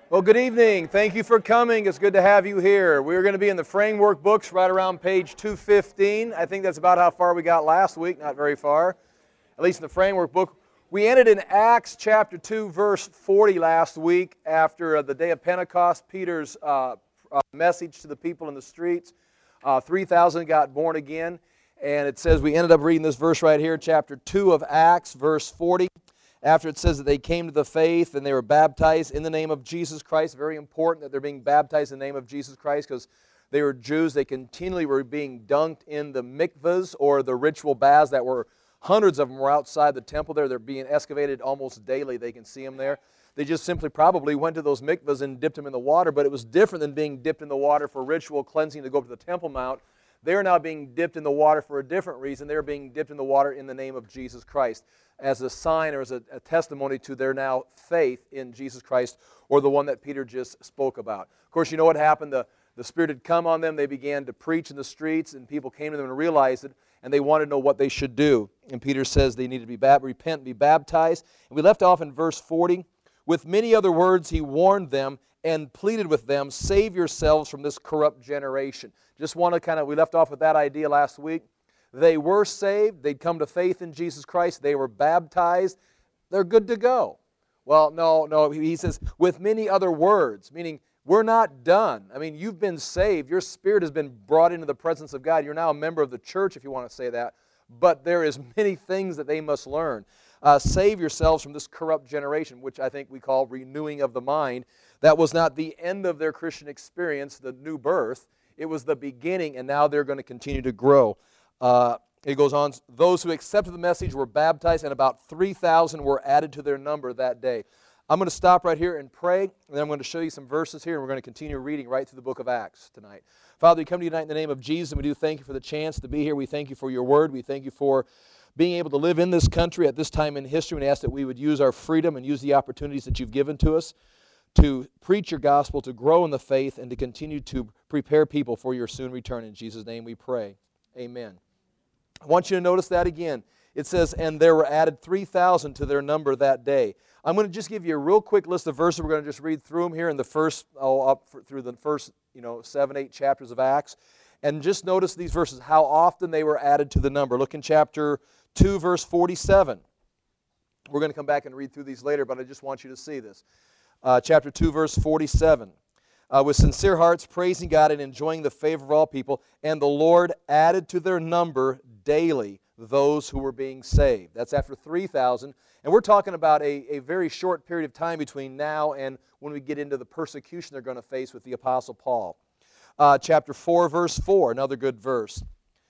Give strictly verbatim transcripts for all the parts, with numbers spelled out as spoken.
Well, good evening. Thank you for coming. It's good to have you here. We're going to be in the framework books right around page two fifteen. I think that's about how far we got last week, not very far, at least in the framework book. We ended in Acts chapter two, verse forty last week after uh, the day of Pentecost, Peter's uh, uh, message to the people in the streets. Uh, three thousand got born again, and it says we ended up reading this verse right here, chapter two of Acts, verse forty. After it says that they came to the faith and they were baptized in the name of Jesus Christ. Very important that they're being baptized in the name of Jesus Christ because they were Jews. They continually were being dunked in the mikvahs or the ritual baths that were, hundreds of them were outside the temple there. They're being excavated almost daily. They can see them there. They just simply probably went to those mikvahs and dipped them in the water, but it was different than being dipped in the water for ritual cleansing to go up to the Temple Mount. They are now being dipped in the water for a different reason. They are being dipped in the water in the name of Jesus Christ as a sign or as a, a testimony to their now faith in Jesus Christ, or the one that Peter just spoke about. Of course, you know what happened. The, the Spirit had come on them. They began to preach in the streets, and people came to them and realized it, and they wanted to know what they should do. And Peter says they need to be bap- repent and be baptized. And we left off in verse forty. With many other words, he warned them and pleaded with them, save yourselves from this corrupt generation. Just want to kind of, we left off with that idea last week. They were saved. They'd come to faith in Jesus Christ. They were baptized. They're good to go. Well, no, no, he says, with many other words, meaning we're not done. I mean, you've been saved. Your spirit has been brought into the presence of God. You're now a member of the church, if you want to say that. But there is many things that they must learn. Uh, save yourselves from this corrupt generation, which I think we call renewing of the mind. That was not the end of their Christian experience, the new birth. It was the beginning, and now they're going to continue to grow. Uh, it goes on, those who accepted the message were baptized, and about three thousand were added to their number that day. I'm going to stop right here and pray, and then I'm going to show you some verses here, and we're going to continue reading right through the book of Acts tonight. Father, we come to you tonight in the name of Jesus, and we do thank you for the chance to be here. We thank you for your word. We thank you for being able to live in this country at this time in history, and ask that we would use our freedom and use the opportunities that you've given to us to preach your gospel, to grow in the faith, and to continue to prepare people for your soon return. In Jesus' name we pray. Amen. I want you to notice that again. It says, and there were added three thousand to their number that day. I'm going to just give you a real quick list of verses. We're going to just read through them here in the first, oh, up through the first, you know, seven, eight chapters of Acts. And just notice these verses, how often they were added to the number. Look in chapter two, verse forty-seven. We're going to come back and read through these later, but I just want you to see this. Uh, chapter two, verse forty-seven. Uh, with sincere hearts, praising God and enjoying the favor of all people, and the Lord added to their number daily those who were being saved. That's after three thousand. And we're talking about a, a very short period of time between now and when we get into the persecution they're going to face with the Apostle Paul. Uh, chapter four, verse four, another good verse.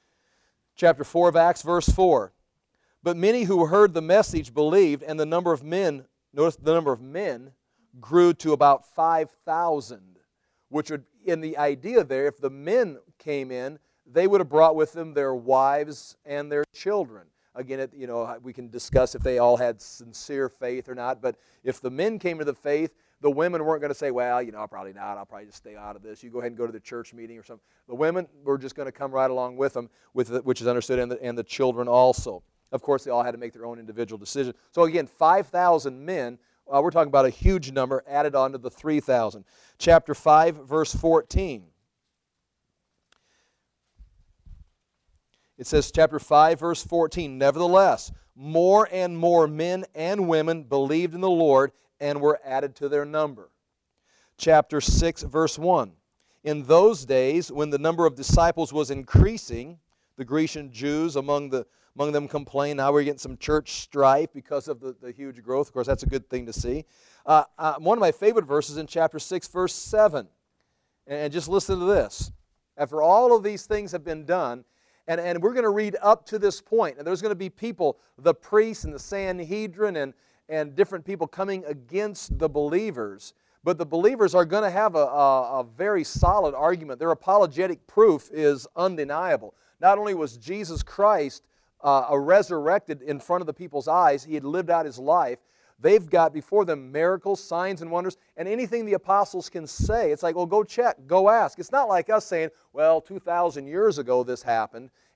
Chapter four of Acts, verse four. But many who heard the message believed, and the number of men, notice the number of men, grew to about five thousand, which would, in the idea there, if the men came in, they would have brought with them their wives and their children. Again, it, you know, we can discuss if they all had sincere faith or not, but if the men came to the faith, the women weren't going to say, well, you know, probably not, I'll probably just stay out of this. You go ahead and go to the church meeting or something. The women were just going to come right along with them, with the, which is understood, and the, and the children also. Of course, they all had to make their own individual decision. So again, five thousand men, uh, we're talking about a huge number, added on to the three thousand. Chapter five, verse fourteen. It says, chapter five, verse fourteen, nevertheless, more and more men and women believed in the Lord and were added to their number. Chapter six, verse one, in those days when the number of disciples was increasing, the Grecian Jews among, the, among them complained, now we're getting some church strife because of the, the huge growth. Of course, that's a good thing to see. Uh, uh, one of my favorite verses in chapter six, verse seven, and just listen to this. After all of these things have been done, And, and we're going to read up to this point, and there's going to be people, the priests and the Sanhedrin and, and different people coming against the believers. But the believers are going to have a, a, a very solid argument. Their apologetic proof is undeniable. Not only was Jesus Christ uh, resurrected in front of the people's eyes, He had lived out His life. They've got before them miracles, signs, and wonders, and anything the apostles can say, it's like, well, go check, go ask. It's not like us saying, well, two thousand years ago this happened,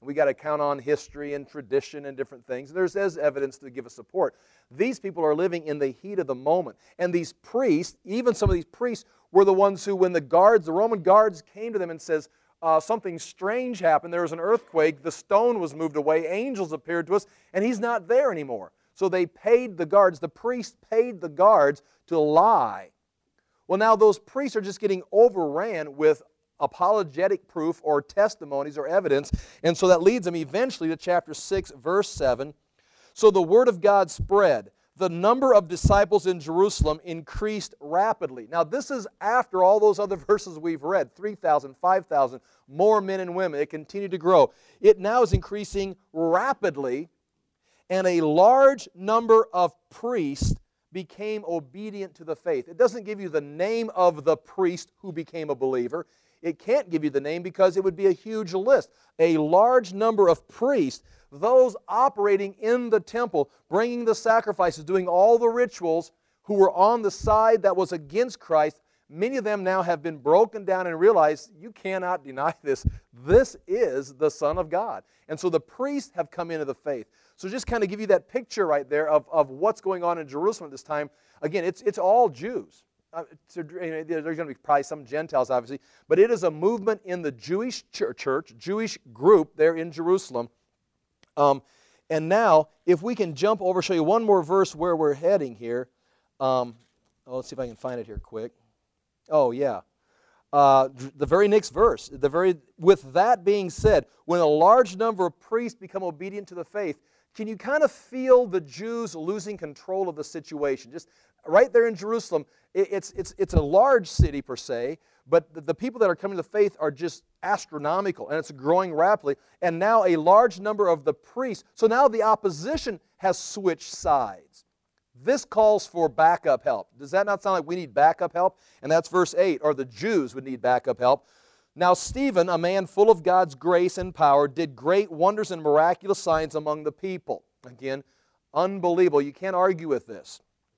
and we got to count on history and tradition and different things. And there's, there's evidence to give us support. These people are living in the heat of the moment. And these priests, even some of these priests, were the ones who, when the guards, the Roman guards came to them and says, uh, something strange happened, there was an earthquake, the stone was moved away, angels appeared to us, and he's not there anymore. So they paid the guards, the priests paid the guards to lie. Well, now those priests are just getting overran with apologetic proof or testimonies or evidence, and so that leads them eventually to chapter six, verse seven. So the word of God spread. The number of disciples in Jerusalem increased rapidly. Now this is after all those other verses we've read, three thousand, five thousand, more men and women. It continued to grow. It now is increasing rapidly, and a large number of priests became obedient to the faith. It doesn't give you the name of the priest who became a believer. It can't give you the name because it would be a huge list. A large number of priests, those operating in the temple, bringing the sacrifices, doing all the rituals, who were on the side that was against Christ, many of them now have been broken down and realized, you cannot deny this. This is the Son of God. And so the priests have come into the faith. So just kind of give you that picture right there of, of what's going on in Jerusalem at this time. Again, it's, it's all Jews. Uh, to, you know, there's going to be probably some Gentiles, obviously, but it is a movement in the Jewish church, Jewish group there in Jerusalem. Um, and now, if we can jump over, show you one more verse where we're heading here. Um, oh, let's see if I can find it here quick. Oh, yeah. Uh, the very next verse, the very, with that being said, when a large number of priests become obedient to the faith, can you kind of feel the Jews losing control of the situation? Just right there in Jerusalem, it, it's, it's, it's a large city per se, but the, the people that are coming to faith are just astronomical, and it's growing rapidly. And now a large number of the priests, so now the opposition has switched sides. This calls for backup help. Does that not sound like we need backup help? And that's verse eight, or the Jews would need backup help. Now Stephen, a man full of God's grace and power, did great wonders and miraculous signs among the people. Again, unbelievable. You can't argue with this.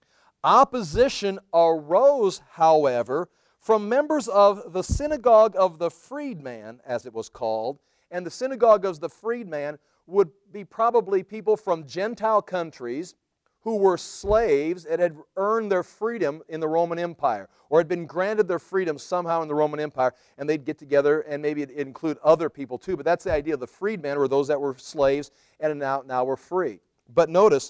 Opposition arose, however, from members of the synagogue of the freedman, as it was called. And the synagogue of the freedman would be probably people from Gentile countries who were slaves and had earned their freedom in the Roman Empire, or had been granted their freedom somehow in the Roman Empire, and they'd get together, and maybe it'd include other people too. But that's the idea of the freedmen, were those that were slaves and now, now were free. But notice,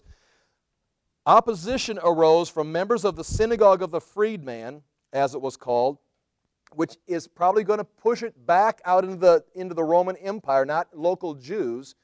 opposition arose from members of the synagogue of the freedman, as it was called, which is probably going to push it back out into the, into the Roman Empire, not local Jews.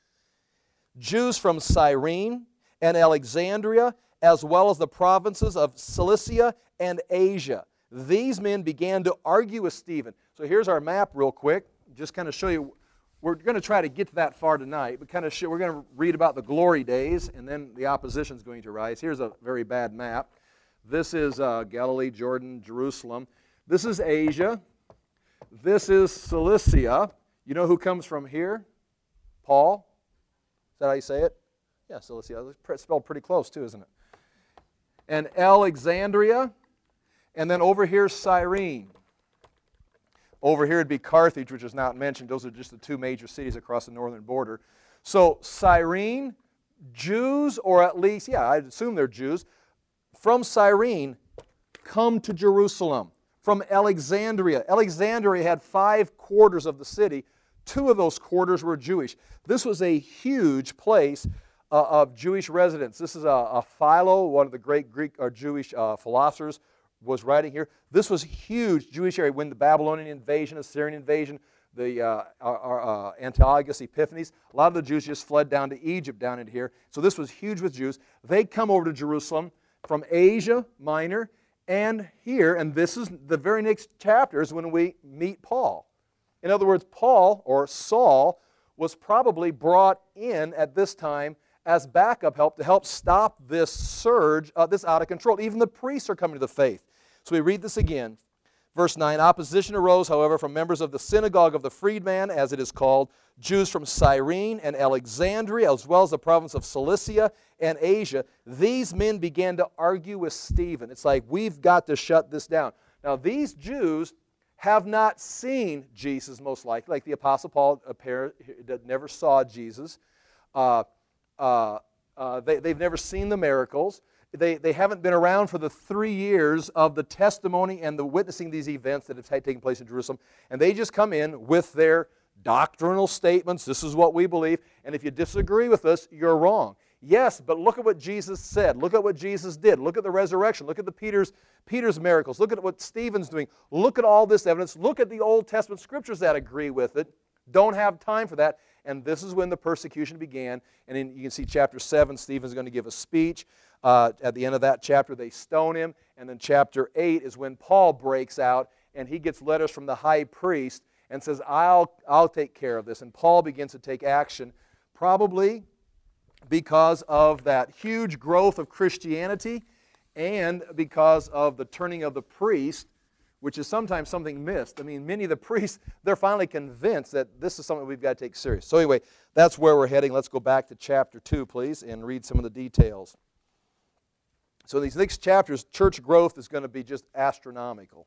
Jews from Cyrene and Alexandria, as well as the provinces of Cilicia and Asia. These men began to argue with Stephen. So here's our map real quick, just kind of show you. We're going to try to get to that far tonight, but kind of show, we're going to read about the glory days, and then the opposition is going to rise. Here's a very bad map. This is uh, Galilee, Jordan, Jerusalem. This is Asia. This is Cilicia. You know who comes from here? Paul. Is that how you say it? Yeah, Cilicia. It's spelled pretty close too, isn't it? And Alexandria. And then over here, Cyrene. Over here would be Carthage, which is not mentioned. Those are just the two major cities across the northern border. So Cyrene, Jews, or at least, yeah, I assume they're Jews, from Cyrene come to Jerusalem. From Alexandria. Alexandria had five quarters of the city. Two of those quarters were Jewish. This was a huge place uh, of Jewish residents. This is a, a Philo, one of the great Greek or Jewish uh, philosophers, was writing here. This was huge Jewish area when the Babylonian invasion, Assyrian invasion, the uh, uh, Antiochus Epiphanes. A lot of the Jews just fled down to Egypt down into here. So this was huge with Jews. They come over to Jerusalem from Asia Minor and here, and this is the very next chapter is when we meet Paul. In other words, Paul, or Saul, was probably brought in at this time as backup help to help stop this surge, uh, this out of control. Even the priests are coming to the faith. So we read this again. Verse nine, opposition arose, however, from members of the synagogue of the freedman, as it is called, Jews from Cyrene and Alexandria, as well as the province of Cilicia and Asia. These men began to argue with Stephen. It's like, we've got to shut this down. Now, these Jews have not seen Jesus, most likely, like the Apostle Paul apparent, never saw Jesus. Uh, uh, uh, they, they've never seen the miracles. They, they haven't been around for the three years of the testimony and the witnessing these events that have taken place in Jerusalem. And they just come in with their doctrinal statements. This is what we believe. And if you disagree with us, you're wrong. Yes, but look at what Jesus said. Look at what Jesus did. Look at the resurrection. Look at the Peter's, Peter's miracles. Look at what Stephen's doing. Look at all this evidence. Look at the Old Testament scriptures that agree with it. Don't have time for that. And this is when the persecution began. And in, you can see chapter seven, Stephen's going to give a speech. Uh, at the end of that chapter, they stone him. And then chapter eight is when Paul breaks out, and he gets letters from the high priest and says, I'll, I'll take care of this. And Paul begins to take action, probably because of that huge growth of Christianity and because of the turning of the priest, which is sometimes something missed. I mean, many of the priests, they're finally convinced that this is something we've got to take serious. So anyway, that's where we're heading. Let's go back to chapter two, please, and read some of the details. So in these next chapters, church growth is going to be just astronomical.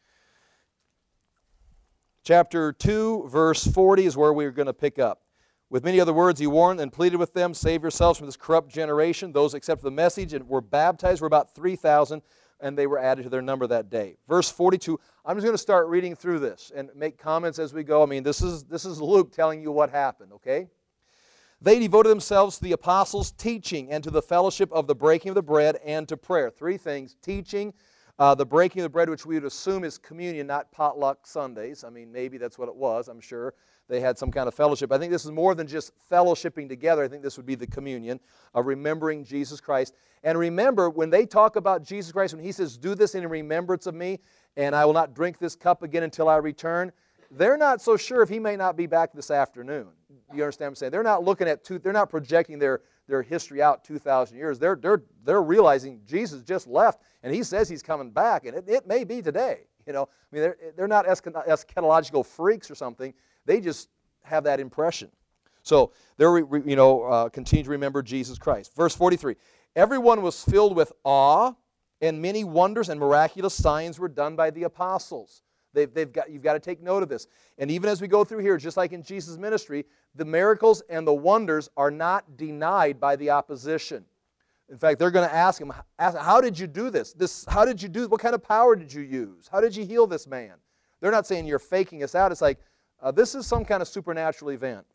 Chapter two, verse forty is where we're going to pick up. With many other words, he warned and pleaded with them, save yourselves from this corrupt generation. Those who accepted the message and were baptized were about three thousand, and they were added to their number that day. Verse forty-two, I'm just going to start reading through this and make comments as we go. I mean, this is, this is Luke telling you what happened, okay? They devoted themselves to the apostles' teaching and to the fellowship of the breaking of the bread and to prayer. Three things: teaching, uh, the breaking of the bread, which we would assume is communion, not potluck Sundays. I mean, maybe that's what it was, I'm sure. They had some kind of fellowship. I think this is more than just fellowshipping together. I think this would be the communion of remembering Jesus Christ. And remember, when they talk about Jesus Christ, when he says, do this in remembrance of me, and I will not drink this cup again until I return, they're not so sure if he may not be back this afternoon. You understand what I'm saying? They're not looking at, two, they're not projecting their, their history out two thousand years. They're, they're, they're realizing Jesus just left, and he says he's coming back, and it, it may be today. You know, I mean, they're, they're not eschatological freaks or something. They just have that impression. So they're, you know, uh, continue to remember Jesus Christ. Verse forty-three, everyone was filled with awe, and many wonders and miraculous signs were done by the apostles. They've, they've got, you've got to take note of this. And even as we go through here, just like in Jesus' ministry, the miracles and the wonders are not denied by the opposition. In fact, they're going to ask him, ask, how did you do this? this? How did you do, what kind of power did you use? How did you heal this man? They're not saying you're faking us out. It's like, uh, this is some kind of supernatural event.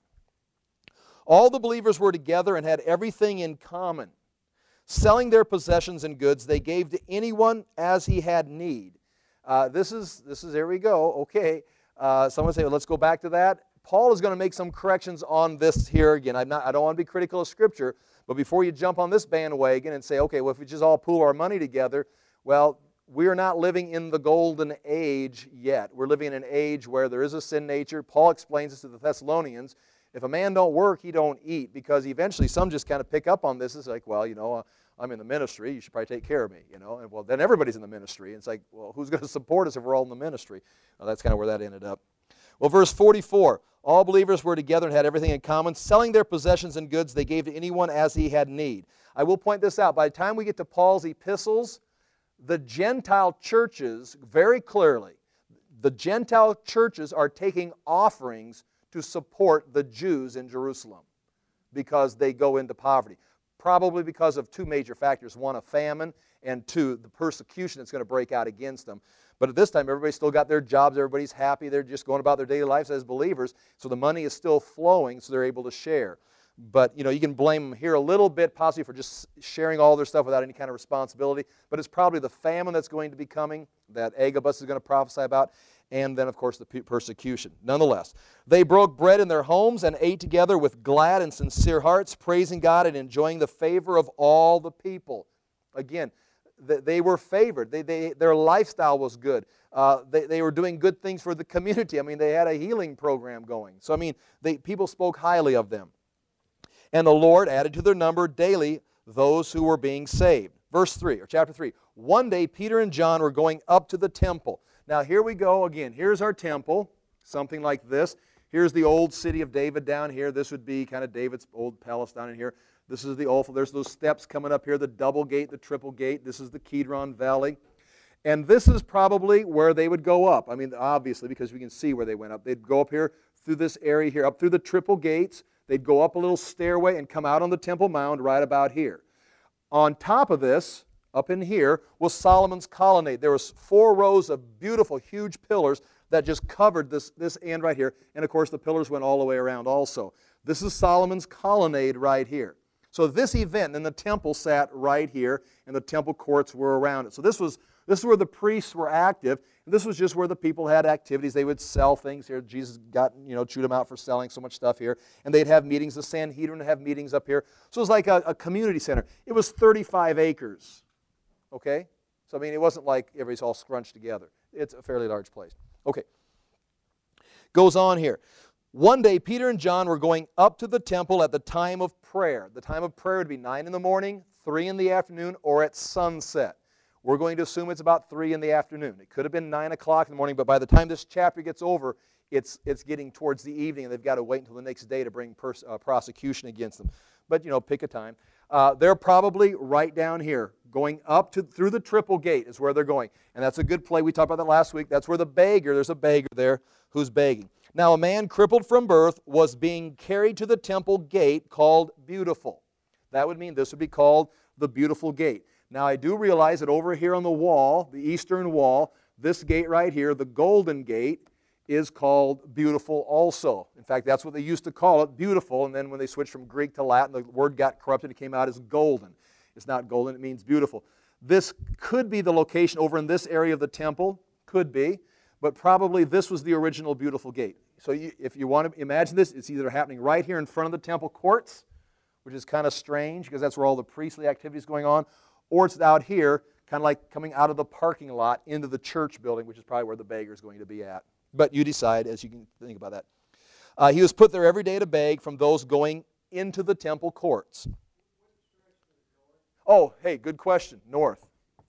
All the believers were together and had everything in common. Selling their possessions and goods, they gave to anyone as he had need. Uh, this is, this is, there we go, okay. Uh, someone say, well, let's go back to that. Paul is going to make some corrections on this here again. I'm not, I don't want to be critical of Scripture, but before you jump on this bandwagon and say, okay, well, if we just all pool our money together, well, we're not living in the golden age yet. We're living in an age where there is a sin nature. Paul explains this to the Thessalonians. If a man don't work, he don't eat, because eventually some just kind of pick up on this. It's like, well, you know, uh, I'm in the ministry. You should probably take care of me, you know. And well, then everybody's in the ministry. And it's like, well, who's going to support us if we're all in the ministry? Well, that's kind of where that ended up. Well, verse forty-four, all believers were together and had everything in common. Selling their possessions and goods, they gave to anyone as he had need. I will point this out. By the time we get to Paul's epistles, the Gentile churches, very clearly, the Gentile churches are taking offerings to support the Jews in Jerusalem because they go into poverty. Probably because of two major factors. One, a famine, and two, the persecution that's going to break out against them. But at this time, everybody's still got their jobs. Everybody's happy. They're just going about their daily lives as believers. So the money is still flowing, so they're able to share. But, you know, you can blame them here a little bit, possibly for just sharing all their stuff without any kind of responsibility. But it's probably the famine that's going to be coming that Agabus is going to prophesy about. And then, of course, the persecution. Nonetheless, they broke bread in their homes and ate together with glad and sincere hearts, praising God and enjoying the favor of all the people. Again, they were favored. They, they, their lifestyle was good. Uh, they, they were doing good things for the community. I mean, they had a healing program going. So, I mean, they, people spoke highly of them. And the Lord added to their number daily those who were being saved. Verse three, or chapter three. One day, Peter and John were going up to the temple. Now, here we go again. Here's our temple, something like this. Here's the old city of David down here. This would be kind of David's old palace down in here. This is the Ophel. There's those steps coming up here, the double gate, the triple gate. This is the Kidron Valley. And this is probably where they would go up. I mean, obviously, because we can see where they went up. They'd go up here through this area here, up through the triple gates. They'd go up a little stairway and come out on the Temple Mount right about here. On top of this, up in here, was Solomon's colonnade. There was four rows of beautiful, huge pillars that just covered this, this end right here. And, of course, the pillars went all the way around also. This is Solomon's colonnade right here. So this event, and the temple sat right here, and the temple courts were around it. So this was this is where the priests were active, and this was just where the people had activities. They would sell things here. Jesus got, you know, chewed them out for selling so much stuff here. And they'd have meetings. The Sanhedrin would have meetings up here. So it was like a, a community center. It was thirty-five acres, okay? So, I mean, it wasn't like everybody's all scrunched together. It's a fairly large place. Okay. Goes on here. One day, Peter and John were going up to the temple at the time of prayer. The time of prayer would be nine in the morning, three in the afternoon, or at sunset. We're going to assume it's about three in the afternoon. It could have been nine o'clock in the morning, but by the time this chapter gets over, it's, it's getting towards the evening, and they've got to wait until the next day to bring pers- uh, prosecution against them. But, you know, pick a time. Uh, they're probably right down here, going up to through the triple gate is where they're going. And that's a good play. We talked about that last week. That's where the beggar, there's a beggar there who's begging. Now, a man crippled from birth was being carried to the temple gate called Beautiful. That would mean this would be called the Beautiful Gate. Now, I do realize that over here on the wall, the eastern wall, this gate right here, the Golden Gate, is called Beautiful also. In fact, that's what they used to call it, Beautiful, and then when they switched from Greek to Latin, the word got corrupted. It came out as golden. It's not golden, it means beautiful. This could be the location over in this area of the temple, could be, but probably this was the original Beautiful Gate. So you, if you want to imagine this, it's either happening right here in front of the temple courts, which is kind of strange because that's where all the priestly activity is going on, or it's out here, kind of like coming out of the parking lot into the church building, which is probably where the beggar is going to be at. But you decide as you can think about that. Uh, he was put there every day to beg from those going into the temple courts. Oh, hey, good question. North.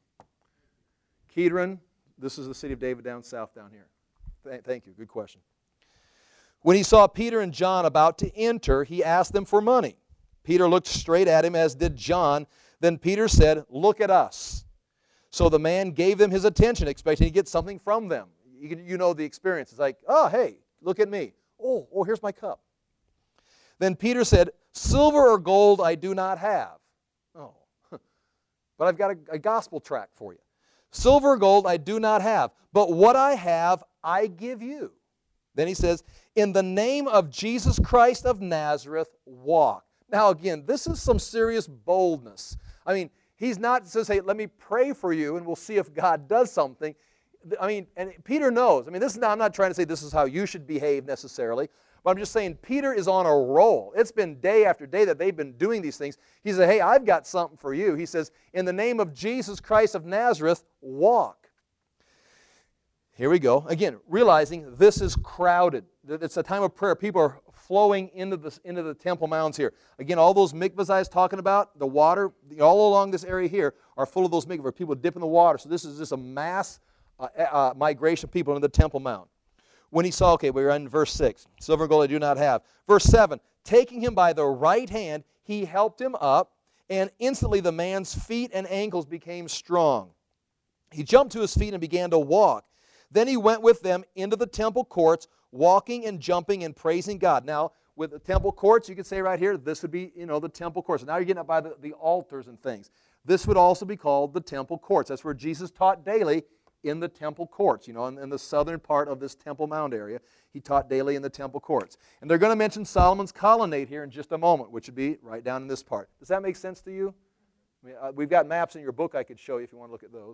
Kedron, this is the city of David down south down here. Th- thank you, good question. When he saw Peter and John about to enter, he asked them for money. Peter looked straight at him, as did John. Then Peter said, "Look at us." So the man gave them his attention, expecting to get something from them. You, you know the experience. It's like, oh, hey, look at me. Oh, oh, here's my cup. Then Peter said, "Silver or gold I do not have." Oh, but I've got a, a gospel tract for you. "Silver or gold I do not have, but what I have I give you." Then he says, "In the name of Jesus Christ of Nazareth, walk." Now again, this is some serious boldness. I mean, he's not says, "Hey, let me pray for you and we'll see if God does something." I mean, and Peter knows. I mean, this is not, I'm not trying to say this is how you should behave necessarily, but I'm just saying Peter is on a roll. It's been day after day that they've been doing these things. He said, "Hey, I've got something for you." He says, "In the name of Jesus Christ of Nazareth, walk." Here we go. Again, realizing this is crowded. It's a time of prayer. People are flowing into the, into the temple mounds here. Again, all those mikvahs I was talking about, the water, all along this area here are full of those mikvahs where people dip in the water. So this is just a mass uh, uh, migration of people into the temple mount. When he saw, okay, we're in verse six. "Silver and gold I do not have." Verse seven, "Taking him by the right hand, he helped him up, and instantly the man's feet and ankles became strong. He jumped to his feet and began to walk. Then he went with them into the temple courts, walking and jumping and praising God." Now, with the temple courts, you could say right here, this would be, you know, the temple courts. Now you're getting up by the, the altars and things. This would also be called the temple courts. That's where Jesus taught daily, in the temple courts, you know, in, in the southern part of this Temple Mount area. He taught daily in the temple courts. And they're going to mention Solomon's colonnade here in just a moment, which would be right down in this part. Does that make sense to you? I mean, uh, we've got maps in your book I could show you if you want to look at those.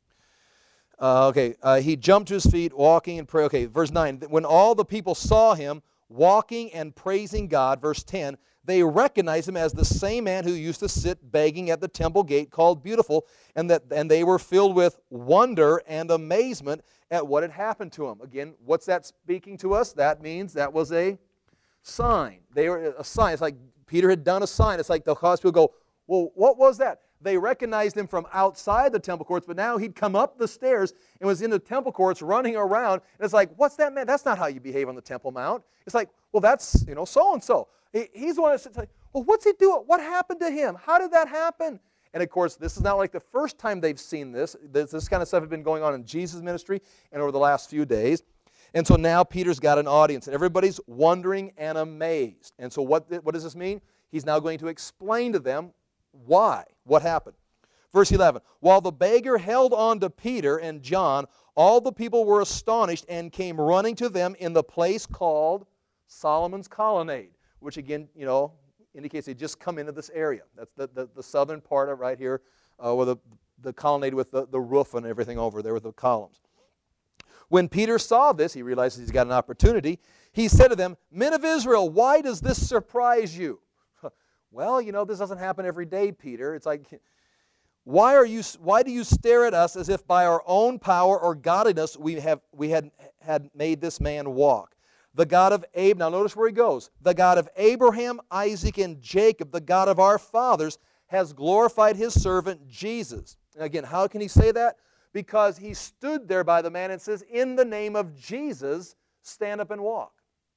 Uh, okay, uh, he jumped to his feet, walking and praying. Okay, verse nine, "When all the people saw him walking and praising God," verse ten, "they recognized him as the same man who used to sit begging at the temple gate called Beautiful, and that and they were filled with wonder and amazement at what had happened to him." Again, what's that speaking to us? That means that was a sign. They were a sign. It's like Peter had done a sign. It's like the hospital go, "Well, what was that?" They recognized him from outside the temple courts, but now he'd come up the stairs and was in the temple courts running around. And it's like, what's that man? That's not how you behave on the Temple Mount. It's like, well, that's, you know, so-and-so. He, he's the one that's like, well, what's he doing? What happened to him? How did that happen? And of course, this is not like the first time they've seen this. This, this kind of stuff had been going on in Jesus' ministry and over the last few days. And so now Peter's got an audience, and everybody's wondering and amazed. And so what, what does this mean? He's now going to explain to them why, what happened. Verse eleven, while the beggar held on to Peter and John, all the people were astonished and came running to them in the place called Solomon's Colonnade, which again, you know, indicates they just come into this area. That's the, the, the southern part of right here, uh, where the, the colonnade with the, the roof and everything over there with the columns. When Peter saw this, he realizes he's got an opportunity. He said to them, men of Israel, why does this surprise you? Well, you know, this doesn't happen every day, Peter. It's like, why are you? Why do you stare at us as if by our own power or godliness we have we had had made this man walk? The God of Abraham, now notice where he goes. The God of Abraham, Isaac, and Jacob, the God of our fathers, has glorified his servant Jesus. And again, how can he say that? Because he stood there by the man and says, in the name of Jesus, stand up and walk.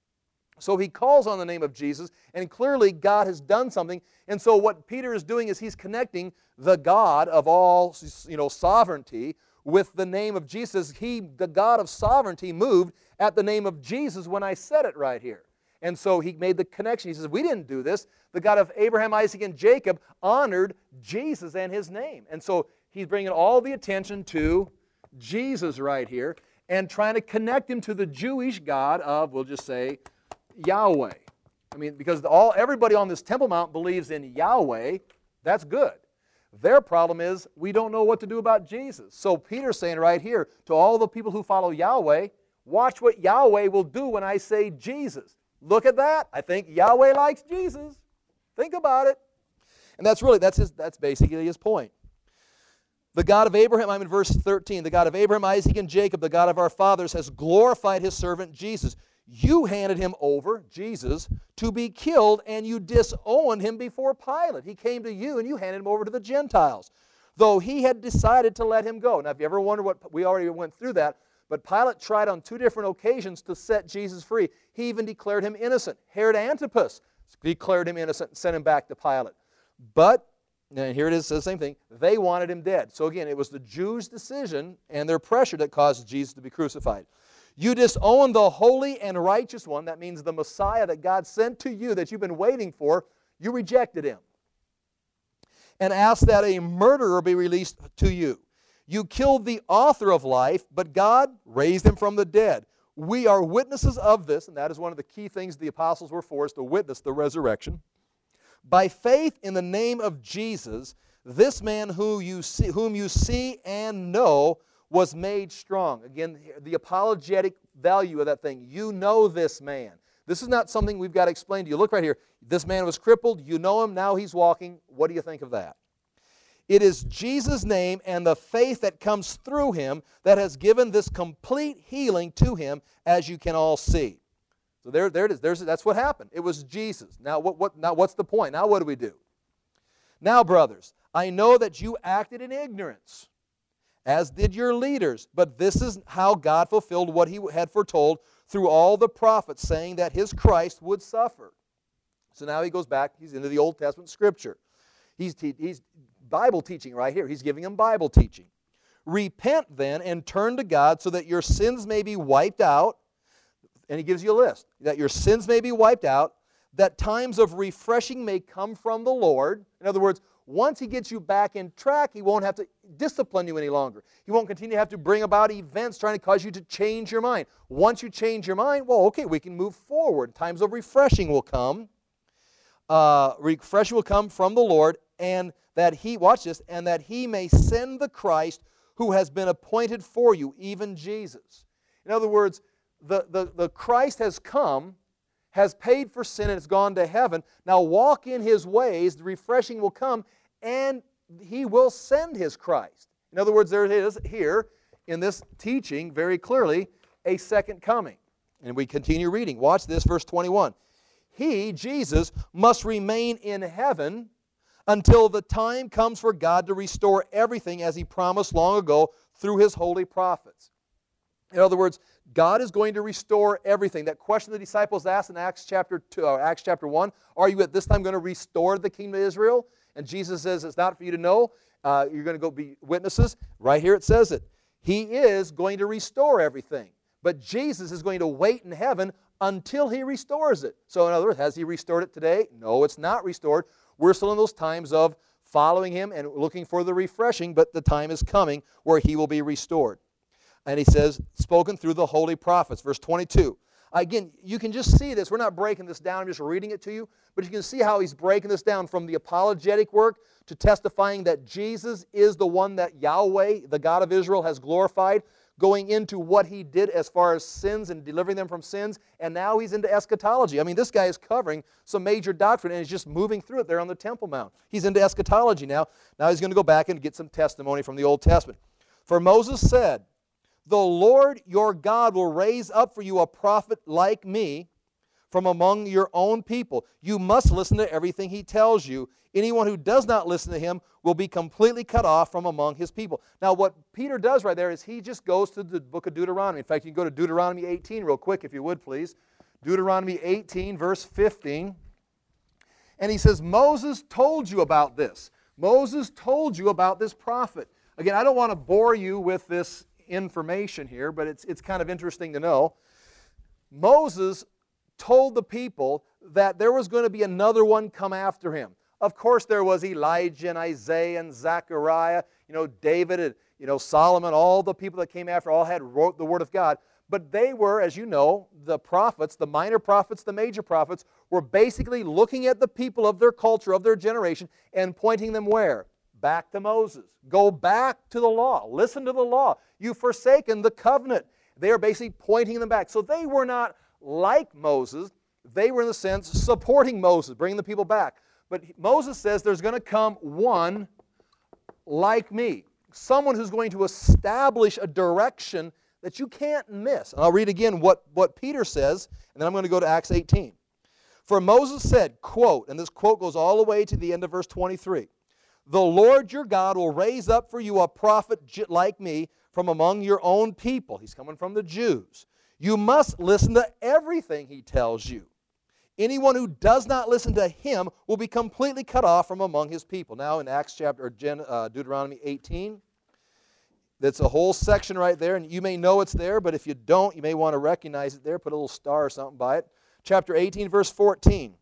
So he calls on the name of Jesus, and clearly God has done something. And so what Peter is doing is he's connecting the God of all, you know, sovereignty with the name of Jesus. He, the God of sovereignty, moved at the name of Jesus when I said it right here. And so he made the connection. He says, we didn't do this. The God of Abraham, Isaac, and Jacob honored Jesus and his name. And so he's bringing all the attention to Jesus right here and trying to connect him to the Jewish God of, we'll just say, Yahweh. I mean, because all everybody on this Temple Mount believes in Yahweh. That's good. Their problem is we don't know what to do about Jesus. So Peter's saying right here to all the people who follow Yahweh, watch what Yahweh will do when I say Jesus. Look at that. I think Yahweh likes Jesus. Think about it. And that's really, that's, his, that's basically his point. The God of Abraham, I'm in verse thirteen, the God of Abraham, Isaac, and Jacob, the God of our fathers, has glorified his servant Jesus. You handed him over, Jesus, to be killed, and you disowned him before Pilate. He came to you, and you handed him over to the Gentiles, though he had decided to let him go. Now, if you ever wonder what, we already went through that, but Pilate tried on two different occasions to set Jesus free. He even declared him innocent. Herod Antipas declared him innocent and sent him back to Pilate. But, and here it is, the same thing, they wanted him dead. So again, it was the Jews' decision and their pressure that caused Jesus to be crucified. You disown the holy and righteous one, that means the Messiah that God sent to you that you've been waiting for, you rejected him. And asked that a murderer be released to you. You killed the author of life, but God raised him from the dead. We are witnesses of this, and that is one of the key things the apostles were for, is to witness the resurrection. By faith in the name of Jesus, this man who you see, whom you see and know was made strong. Again, the apologetic value of that thing. You know this man. This is not something we've got to explain to you. Look right here. This man was crippled. You know him. Now he's walking. What do you think of that? It is Jesus' name and the faith that comes through him that has given this complete healing to him, as you can all see. So there, there it is. There's, that's what happened. It was Jesus. Now, what, what, now, what's the point? Now what do we do? Now, brothers, I know that you acted in ignorance, as did your leaders. But this is how God fulfilled what he had foretold through all the prophets, saying that his Christ would suffer. So now he goes back, he's into the Old Testament Scripture. He's, he's Bible teaching right here. He's giving them Bible teaching. Repent then and turn to God so that your sins may be wiped out. And he gives you a list. That your sins may be wiped out, that times of refreshing may come from the Lord. In other words, once he gets you back in track, he won't have to discipline you any longer. He won't continue to have to bring about events trying to cause you to change your mind. Once you change your mind, well, okay, we can move forward. Times of refreshing will come. Uh, refreshing will come from the Lord, and that he, watch this, and that he may send the Christ who has been appointed for you, even Jesus. In other words, the, the, the Christ has come, has paid for sin, and has gone to heaven. Now walk in his ways, the refreshing will come, and he will send his Christ. In other words, there it is here in this teaching very clearly, a second coming. And we continue reading. Watch this, verse twenty-one. He, Jesus, must remain in heaven until the time comes for God to restore everything as he promised long ago through his holy prophets. In other words, God is going to restore everything. That question the disciples asked in Acts chapter two, or Acts chapter one, are you at this time going to restore the kingdom of Israel? And Jesus says it's not for you to know. Uh, you're going to go be witnesses. Right here it says it. He is going to restore everything. But Jesus is going to wait in heaven until He restores it. So in other words, has He restored it today? No, it's not restored. We're still in those times of following Him and looking for the refreshing, but the time is coming where He will be restored. And He says, spoken through the holy prophets. Verse twenty-two. Again, you can just see this. We're not breaking this down. I'm just reading it to you. But you can see how he's breaking this down from the apologetic work to testifying that Jesus is the one that Yahweh, the God of Israel, has glorified, going into what He did as far as sins and delivering them from sins, and now he's into eschatology. I mean, this guy is covering some major doctrine, and he's just moving through it there on the Temple Mount. He's into eschatology now. Now he's going to go back and get some testimony from the Old Testament. For Moses said, the Lord your God will raise up for you a prophet like me from among your own people. You must listen to everything he tells you. Anyone who does not listen to him will be completely cut off from among his people. Now what Peter does right there is he just goes to the book of Deuteronomy. In fact, you can go to Deuteronomy eighteen real quick if you would, please. Deuteronomy eighteen, verse fifteen. And he says, Moses told you about this. Moses told you about this prophet. Again, I don't want to bore you with this information here, but it's, it's kind of interesting to know. Moses told the people that there was going to be another one come after him. Of course, there was Elijah and Isaiah and Zechariah, you know, David and, you know, Solomon, all the people that came after all had wrote the Word of God. But they were, as you know, the prophets, the minor prophets, the major prophets, were basically looking at the people of their culture, of their generation, and pointing them where? Back to Moses. Go back to the law. Listen to the law. You've forsaken the covenant. They are basically pointing them back. So they were not like Moses. They were, in a sense, supporting Moses, bringing the people back. But Moses says there's going to come one like me. Someone who's going to establish a direction that you can't miss. And I'll read again what, what Peter says, and then I'm going to go to Acts eighteen. For Moses said, quote, and this quote goes all the way to the end of verse twenty-three, the Lord your God will raise up for you a prophet like me from among your own people. He's coming from the Jews. You must listen to everything he tells you. Anyone who does not listen to him will be completely cut off from among his people. Now in Acts chapter, or Gen, uh, Deuteronomy eighteen, that's a whole section right there, and you may know it's there, but if you don't, you may want to recognize it there. Put a little star or something by it. Chapter eighteen, verse fourteen.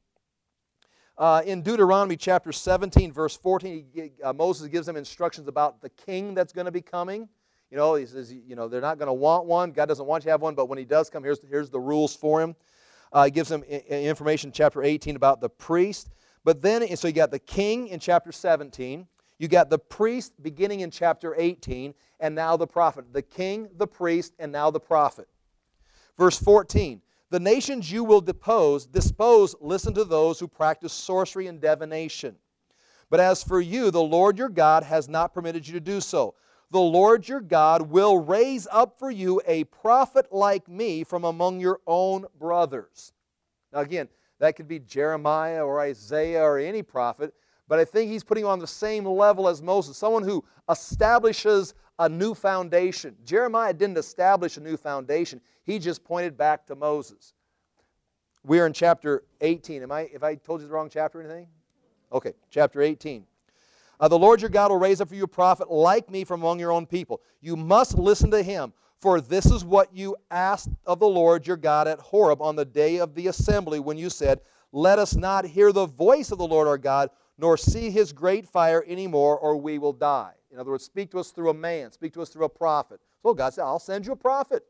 Uh, in Deuteronomy chapter seventeen, verse fourteen, he, uh, Moses gives them instructions about the king that's going to be coming. You know, he says, you know, they're not going to want one. God doesn't want you to have one, but when he does come, here's, here's the rules for him. Uh, he gives them information in chapter eighteen about the priest. But then, so you got the king in chapter seventeen. You got the priest beginning in chapter eighteen, and now the prophet. The king, the priest, and now the prophet. Verse fourteen. The nations you will depose, dispose, listen to those who practice sorcery and divination. But as for you, the Lord your God has not permitted you to do so. The Lord your God will raise up for you a prophet like me from among your own brothers. Now again, that could be Jeremiah or Isaiah or any prophet, but I think he's putting on the same level as Moses, someone who establishes a new foundation. Jeremiah didn't establish a new foundation. He just pointed back to Moses. We are in chapter eighteen. Am I, if I told you the wrong chapter or anything? Okay, chapter eighteen. Uh, the Lord your God will raise up for you a prophet like me from among your own people. You must listen to him, for this is what you asked of the Lord your God at Horeb on the day of the assembly when you said, let us not hear the voice of the Lord our God, nor see his great fire anymore, or we will die. In other words, speak to us through a man, speak to us through a prophet. So God said, I'll send you a prophet.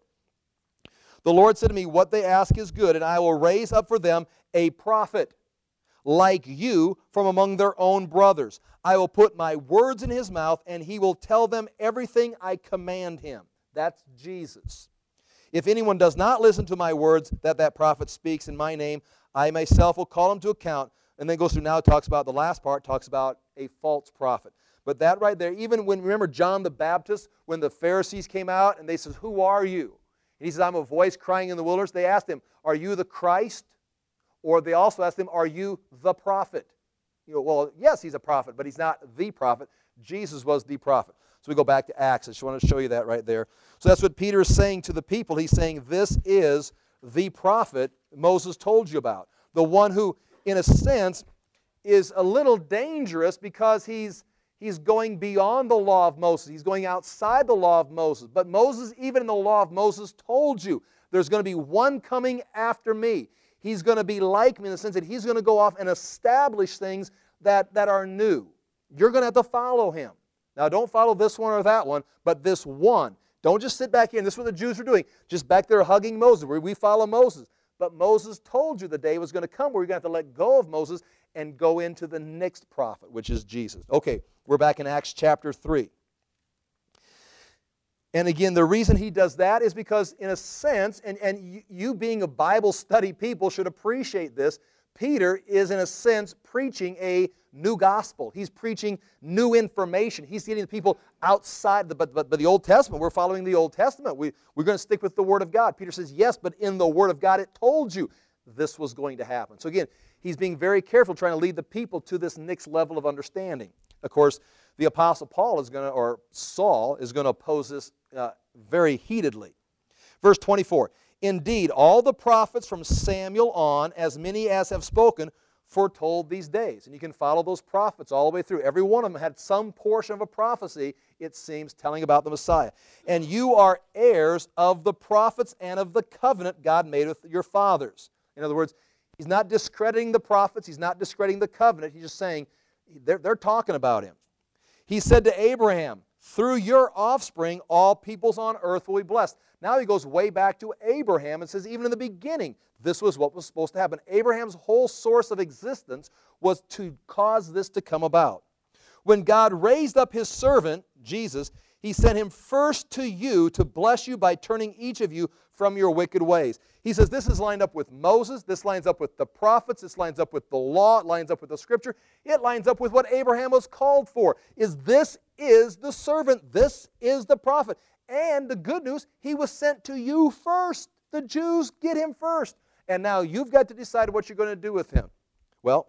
The Lord said to me, what they ask is good, and I will raise up for them a prophet like you from among their own brothers. I will put my words in his mouth, and he will tell them everything I command him. That's Jesus. If anyone does not listen to my words that that prophet speaks in my name, I myself will call him to account. And then goes through now, talks about the last part, talks about a false prophet. But that right there, even when, remember John the Baptist, when the Pharisees came out and they said, who are you? And he says, I'm a voice crying in the wilderness. They asked him, are you the Christ? Or they also asked him, are you the prophet? You know, well, yes, he's a prophet, but he's not the prophet. Jesus was the prophet. So we go back to Acts. I just want to show you that right there. So that's what Peter is saying to the people. He's saying, this is the prophet Moses told you about. The one who, in a sense, is a little dangerous because he's, he's going beyond the law of Moses. He's going outside the law of Moses. But Moses, even in the law of Moses, told you there's going to be one coming after me. He's going to be like me in the sense that he's going to go off and establish things that, that are new. You're going to have to follow him. Now, don't follow this one or that one, but this one. Don't just sit back here. And this is what the Jews were doing. Just back there hugging Moses, where we follow Moses. But Moses told you the day was going to come where you're going to have to let go of Moses and go into the next prophet, which is Jesus. Okay, we're back in Acts chapter three. And again, the reason he does that is because, in a sense, and, and you, you being a Bible study people should appreciate this, Peter is, in a sense, preaching a new gospel. He's preaching new information. He's getting the people outside, the, but, but, but the Old Testament, we're following the Old Testament. We, we're going to stick with the Word of God. Peter says, yes, but in the Word of God it told you this was going to happen. So again, he's being very careful trying to lead the people to this next level of understanding. Of course, the Apostle Paul is going to, or Saul, is going to oppose this uh, very heatedly. Verse twenty-four, indeed, all the prophets from Samuel on, as many as have spoken, foretold these days. And you can follow those prophets all the way through. Every one of them had some portion of a prophecy, it seems, telling about the Messiah. And you are heirs of the prophets and of the covenant God made with your fathers. In other words, he's not discrediting the prophets. He's not discrediting the covenant. He's just saying they're, they're talking about him. He said to Abraham, through your offspring, all peoples on earth will be blessed. Now he goes way back to Abraham and says, even in the beginning, this was what was supposed to happen. Abraham's whole source of existence was to cause this to come about. When God raised up his servant, Jesus, he sent him first to you to bless you by turning each of you from your wicked ways. He says this is lined up with Moses, this lines up with the prophets, this lines up with the law, it lines up with the Scripture, it lines up with what Abraham was called for. Is this is the servant, this is the prophet. And the good news, he was sent to you first. The Jews get him first. And now you've got to decide what you're going to do with him. Well,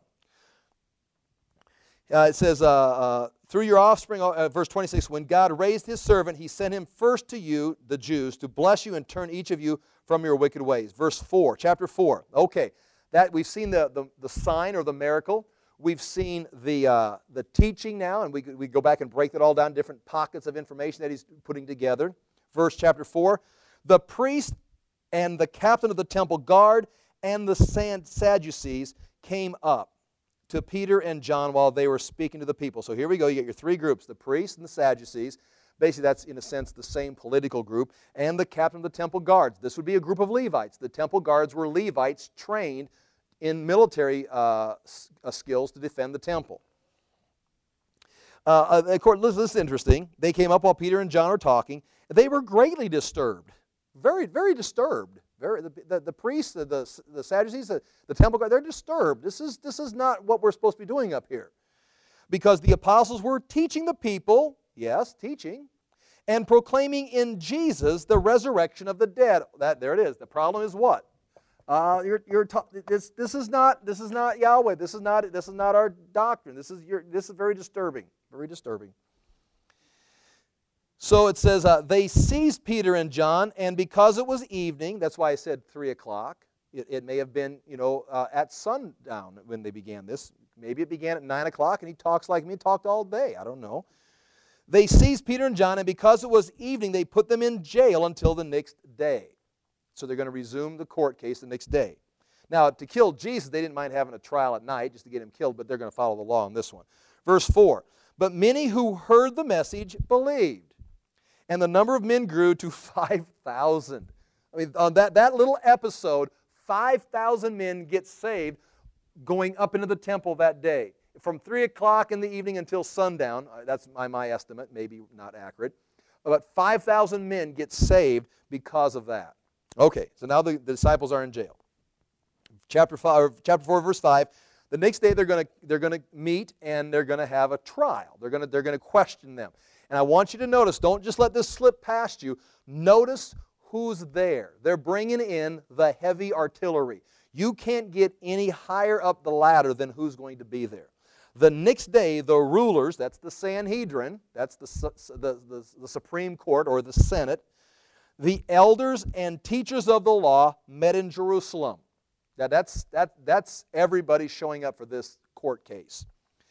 uh, it says, uh, uh, through your offspring, uh, verse twenty-six, when God raised his servant, he sent him first to you, the Jews, to bless you and turn each of you from your wicked ways. Verse four, chapter four. Okay, that we've seen the, the, the sign or the miracle. We've seen the, uh, the teaching now, and we, we go back and break that all down, different pockets of information that he's putting together. Verse chapter four, the priest and the captain of the temple guard and the Sadducees came up to Peter and John while they were speaking to the people. So here we go. You get your three groups, the priests and the Sadducees. Basically, that's, in a sense, the same political group. And the captain of the temple guards. This would be a group of Levites. The temple guards were Levites trained in military uh, skills to defend the temple. Uh, of course, this is interesting. They came up while Peter and John were talking. They were greatly disturbed. Very, very disturbed. Very, the, the, the priests, the, the, the Sadducees, the, the temple guard, they're disturbed. This is, this is not what we're supposed to be doing up here. Because the apostles were teaching the people, yes, teaching, and proclaiming in Jesus the resurrection of the dead. That, there it is. The problem is what? Uh, you're, you're this, this is not this is not Yahweh. This is not this is not our doctrine. This is your, this is very disturbing. Very disturbing. So it says, uh, they seized Peter and John, and because it was evening, that's why I said three o'clock. It, it may have been, you know, uh, at sundown when they began this. Maybe it began at nine o'clock, and he talks like me, talked all day. I don't know. They seized Peter and John, and because it was evening, they put them in jail until the next day. So they're going to resume the court case the next day. Now, to kill Jesus, they didn't mind having a trial at night just to get him killed, but they're going to follow the law on this one. Verse four, but many who heard the message believed. And the number of men grew to five thousand. I mean, on that, that little episode, five thousand men get saved going up into the temple that day. From three o'clock in the evening until sundown, that's my, my estimate, maybe not accurate, about five thousand men get saved because of that. Okay, so now the, the disciples are in jail. Chapter, five, chapter four, verse five, the next day they're going to they're going to meet and they're going to have a trial. They're going to they're going to question them. And I want you to notice, don't just let this slip past you. Notice who's there. They're bringing in the heavy artillery. You can't get any higher up the ladder than who's going to be there. The next day, the rulers, that's the Sanhedrin, that's the, the, the, the Supreme Court or the Senate, the elders and teachers of the law met in Jerusalem. Now that's, that, that's everybody showing up for this court case.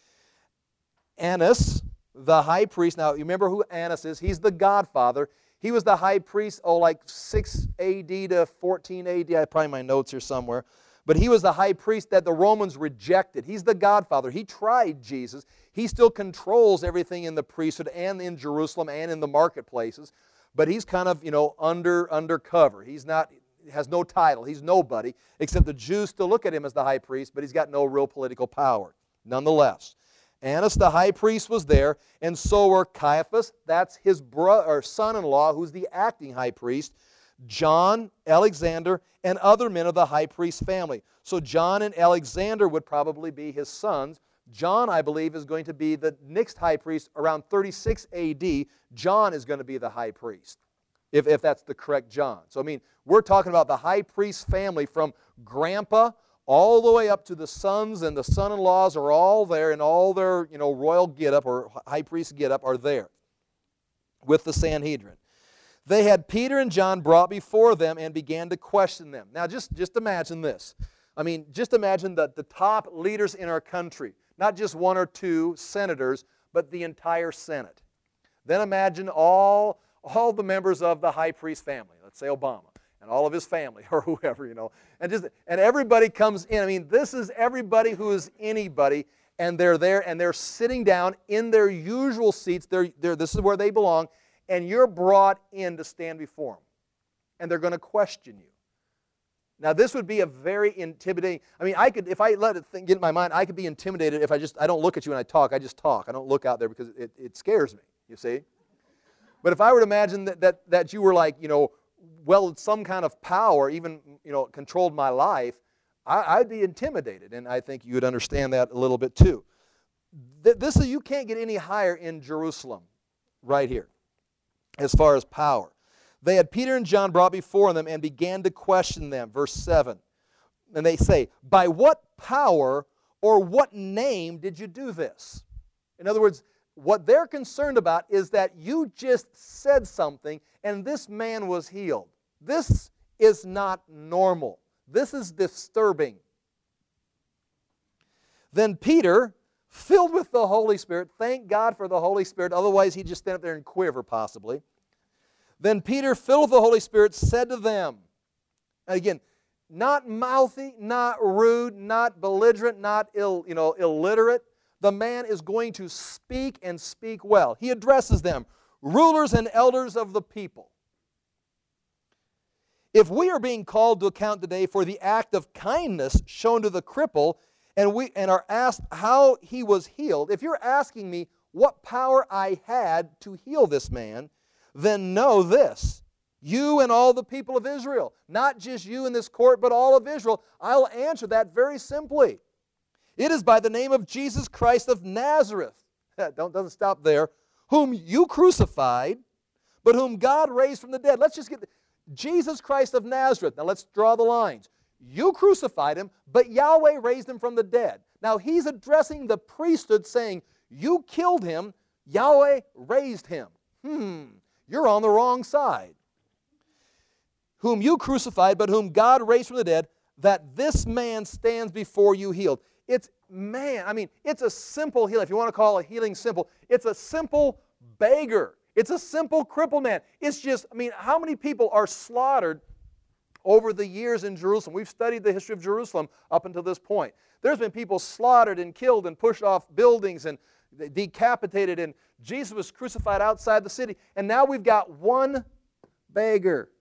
Annas, the high priest, now you remember who Annas is? He's the godfather. He was the high priest, oh, like six A D to fourteen A D. I have probably my notes here somewhere. But he was the high priest that the Romans rejected. He's the godfather. He tried Jesus. He still controls everything in the priesthood and in Jerusalem and in the marketplaces. But he's kind of, you know, under undercover. He's not, has no title. He's nobody, except the Jews still look at him as the high priest, but he's got no real political power. Nonetheless, Annas the high priest was there, and so were Caiaphas, that's his bro- or son-in-law, who's the acting high priest, John, Alexander, and other men of the high priest family. So John and Alexander would probably be his sons. John, I believe, is going to be the next high priest around thirty-six A D. John is going to be the high priest, if, if that's the correct John. So, I mean, we're talking about the high priest family from grandpa all the way up to the sons, and the son-in-laws are all there, and all their, you know, royal get-up or high priest get-up are there with the Sanhedrin. They had Peter and John brought before them and began to question them. Now, just, just imagine this. I mean, just imagine that the top leaders in our country, not just one or two senators, but the entire Senate. Then imagine all, all the members of the high priest family, let's say Obama, and all of his family, or whoever, you know. And, just, and everybody comes in. I mean, this is everybody who is anybody, and they're there, and they're sitting down in their usual seats. They're, they're, this is where they belong, and you're brought in to stand before them. And they're going to question you. Now, this would be a very intimidating, I mean, I could, if I let it think, get in my mind, I could be intimidated if I just, I don't look at you when I talk, I just talk. I don't look out there because it, it scares me, you see. But if I were to imagine that, that, that you were like, you know, well, some kind of power, even, you know, controlled my life, I, I'd be intimidated, and I think you would understand that a little bit too. This is, you can't get any higher in Jerusalem right here as far as power. They had Peter and John brought before them and began to question them. Verse seven. And they say, by what power or what name did you do this? In other words, what they're concerned about is that you just said something and this man was healed. This is not normal. This is disturbing. Then Peter, filled with the Holy Spirit, thank God for the Holy Spirit, otherwise he'd just stand up there and quiver possibly. Then Peter, filled with the Holy Spirit, said to them, and again, not mouthy, not rude, not belligerent, not ill, you know, illiterate. The man is going to speak and speak well. He addresses them, rulers and elders of the people. If we are being called to account today for the act of kindness shown to the cripple, and we and are asked how he was healed, if you're asking me what power I had to heal this man, then know this, you and all the people of Israel, not just you in this court, but all of Israel, I'll answer that very simply. It is by the name of Jesus Christ of Nazareth, don't, doesn't stop there, whom you crucified, but whom God raised from the dead. Let's just get, the, Jesus Christ of Nazareth. Now let's draw the lines. You crucified him, but Yahweh raised him from the dead. Now he's addressing the priesthood saying, you killed him, Yahweh raised him. Hmm. You're on the wrong side. Whom you crucified, but whom God raised from the dead, that this man stands before you healed. It's, man, I mean, it's a simple healing. If you want to call a healing simple, it's a simple beggar. It's a simple crippled man. It's just, I mean, how many people are slaughtered over the years in Jerusalem? We've studied the history of Jerusalem up until this point. There's been people slaughtered and killed and pushed off buildings and decapitated, and Jesus was crucified outside the city. And now we've got one beggar.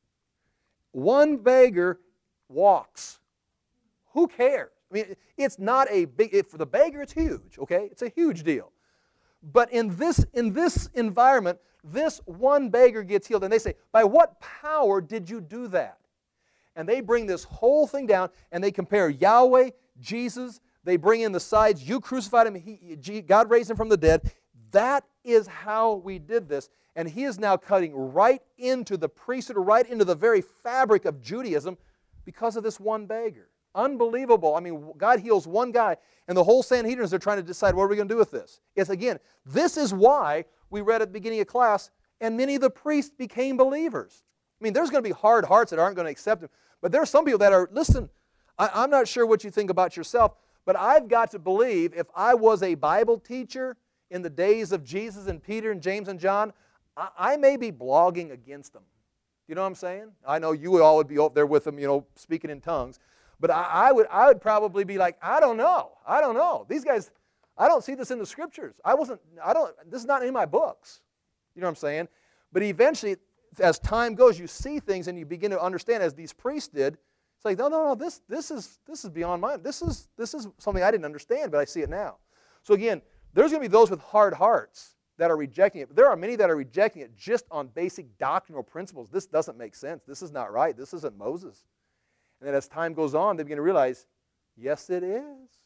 One beggar walks. Who cares? I mean, it's not a big, for the beggar it's huge, okay? It's a huge deal. But in this, in this environment, this one beggar gets healed. And they say, by what power did you do that? And they bring this whole thing down, and they compare Yahweh, Jesus. They bring in the sides. You crucified him. He, God raised him from the dead. That is how we did this. And he is now cutting right into the priesthood, right into the very fabric of Judaism because of this one beggar. Unbelievable. I mean, God heals one guy, and the whole Sanhedrin, they're trying to decide, what are we going to do with this? It's, again, this is why we read at the beginning of class, and many of the priests became believers. I mean, there's going to be hard hearts that aren't going to accept him, but there are some people that are, listen, I, I'm not sure what you think about yourself, But I've got to believe if I was a Bible teacher in the days of Jesus and Peter and James and John, I, I may be blogging against them. You know what I'm saying? I know you all would be over there with them, you know, speaking in tongues. But I, I would I would probably be like, I don't know. I don't know. These guys, I don't see this in the Scriptures. I wasn't, I don't, this is not in my books. You know what I'm saying? But eventually, as time goes, you see things and you begin to understand, as these priests did. It's like, no, no, no, this, this, is, this is beyond mine. This is, this is something I didn't understand, but I see it now. So again, there's going to be those with hard hearts that are rejecting it. But there are many that are rejecting it just on basic doctrinal principles. This doesn't make sense. This is not right. This isn't Moses. And then as time goes on, they begin to realize, yes, it is.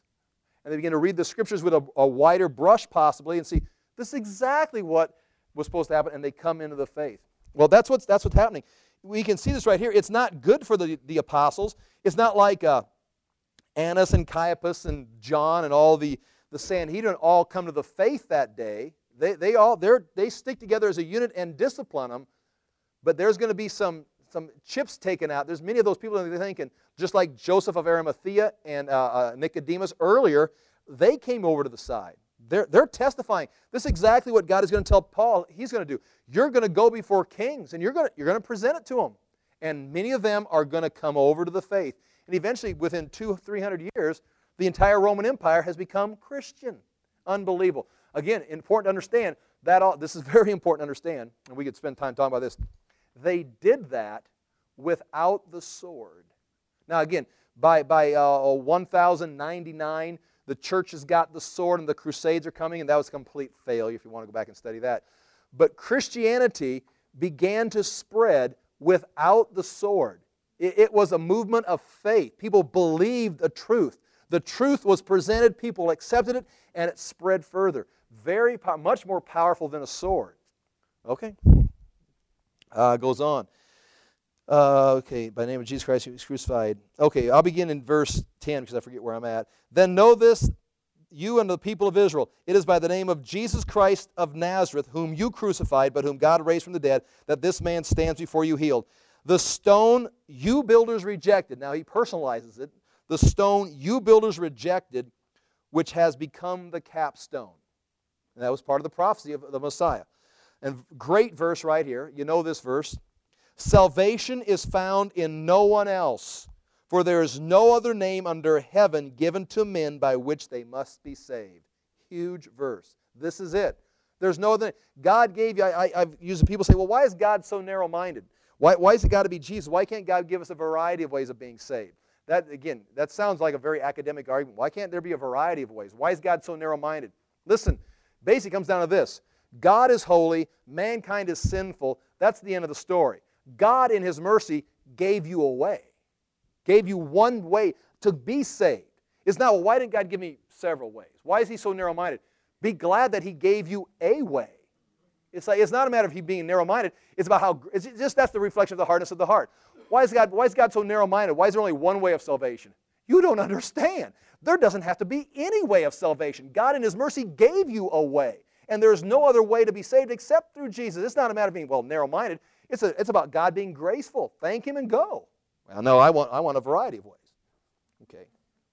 And they begin to read the Scriptures with a, a wider brush possibly and see, this is exactly what was supposed to happen, and they come into the faith. Well, that's what's, that's what's happening. We can see this right here. It's not good for the, the apostles. It's not like uh, Annas and Caiaphas and John and all the, the Sanhedrin all come to the faith that day. They, they all they're, they stick together as a unit and discipline them, but there's going to be some, some chips taken out. There's many of those people that are thinking, just like Joseph of Arimathea and uh, uh, Nicodemus earlier, they came over to the side. They're, they're testifying. This is exactly what God is going to tell Paul he's going to do. You're going to go before kings, and you're going to, you're going to present it to them. And many of them are going to come over to the faith. And eventually, within two, three hundred years, the entire Roman Empire has become Christian. Unbelievable. Again, important to understand, that all, this is very important to understand, and we could spend time talking about this. They did that without the sword. Now again, by, by uh, one thousand ninety-nine, the church has got the sword and the Crusades are coming, and that was a complete failure if you want to go back and study that. But Christianity began to spread without the sword. It, it was a movement of faith. People believed the truth. The truth was presented, people accepted it, and it spread further. Very, much more powerful than a sword. Okay? Uh, goes on. Uh, okay, by the name of Jesus Christ, he was crucified. Okay, I'll begin in verse ten because I forget where I'm at. Then know this, you and the people of Israel, it is by the name of Jesus Christ of Nazareth, whom you crucified, but whom God raised from the dead, that this man stands before you healed. The stone you builders rejected, now he personalizes it, the stone you builders rejected, which has become the capstone. And that was part of the prophecy of the Messiah. And great verse right here. You know this verse. Salvation is found in no one else, for there is no other name under heaven given to men by which they must be saved. Huge verse. This is it. There's no other. God gave you, I, I, I've used people say, well, why is God so narrow-minded? Why, why has it got to be Jesus? Why can't God give us a variety of ways of being saved? That, again, that sounds like a very academic argument. Why can't there be a variety of ways? Why is God so narrow-minded? Listen, basically it comes down to this. God is holy, mankind is sinful. That's the end of the story. God, in His mercy, gave you a way. Gave you one way to be saved. It's not, well, why didn't God give me several ways? Why is He so narrow-minded? Be glad that He gave you a way. It's like, it's not a matter of He being narrow-minded. It's about how, it's just that's the reflection of the hardness of the heart. Why is God, why is God so narrow-minded? Why is there only one way of salvation? You don't understand. There doesn't have to be any way of salvation. God in His mercy gave you a way. And there's no other way to be saved except through Jesus. It's not a matter of being, well, narrow-minded. It's, a, it's about God being graceful. Thank Him and go. Well, no, I want, I want a variety of ways. Okay.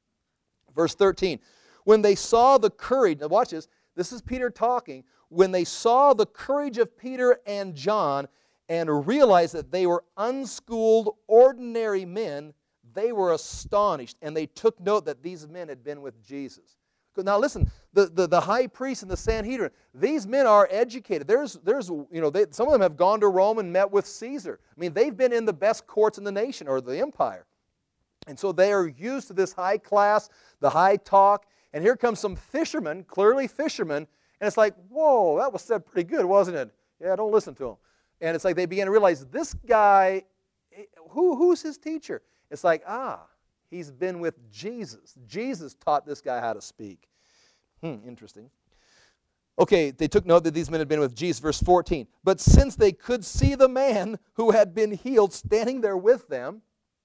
Verse thirteen. When they saw the courage, now watch this. This is Peter talking. When they saw the courage of Peter and John and realized that they were unschooled, ordinary men, they were astonished. And they took note that these men had been with Jesus. Now listen, the, the, the high priest and the Sanhedrin, these men are educated. There's, there's, you know, they, some of them have gone to Rome and met with Caesar. I mean, they've been in the best courts in the nation or the empire. And so they are used to this high class, the high talk. And here comes some fishermen, clearly fishermen, and it's like, whoa, that was said pretty good, wasn't it? Yeah, don't listen to him. And it's like they begin to realize this guy, who, who's his teacher? It's like, ah, he's been with Jesus. Jesus taught this guy how to speak. Hmm, interesting. Okay, they took note that these men had been with Jesus. Verse fourteen. But since they could see the man who had been healed standing there with them,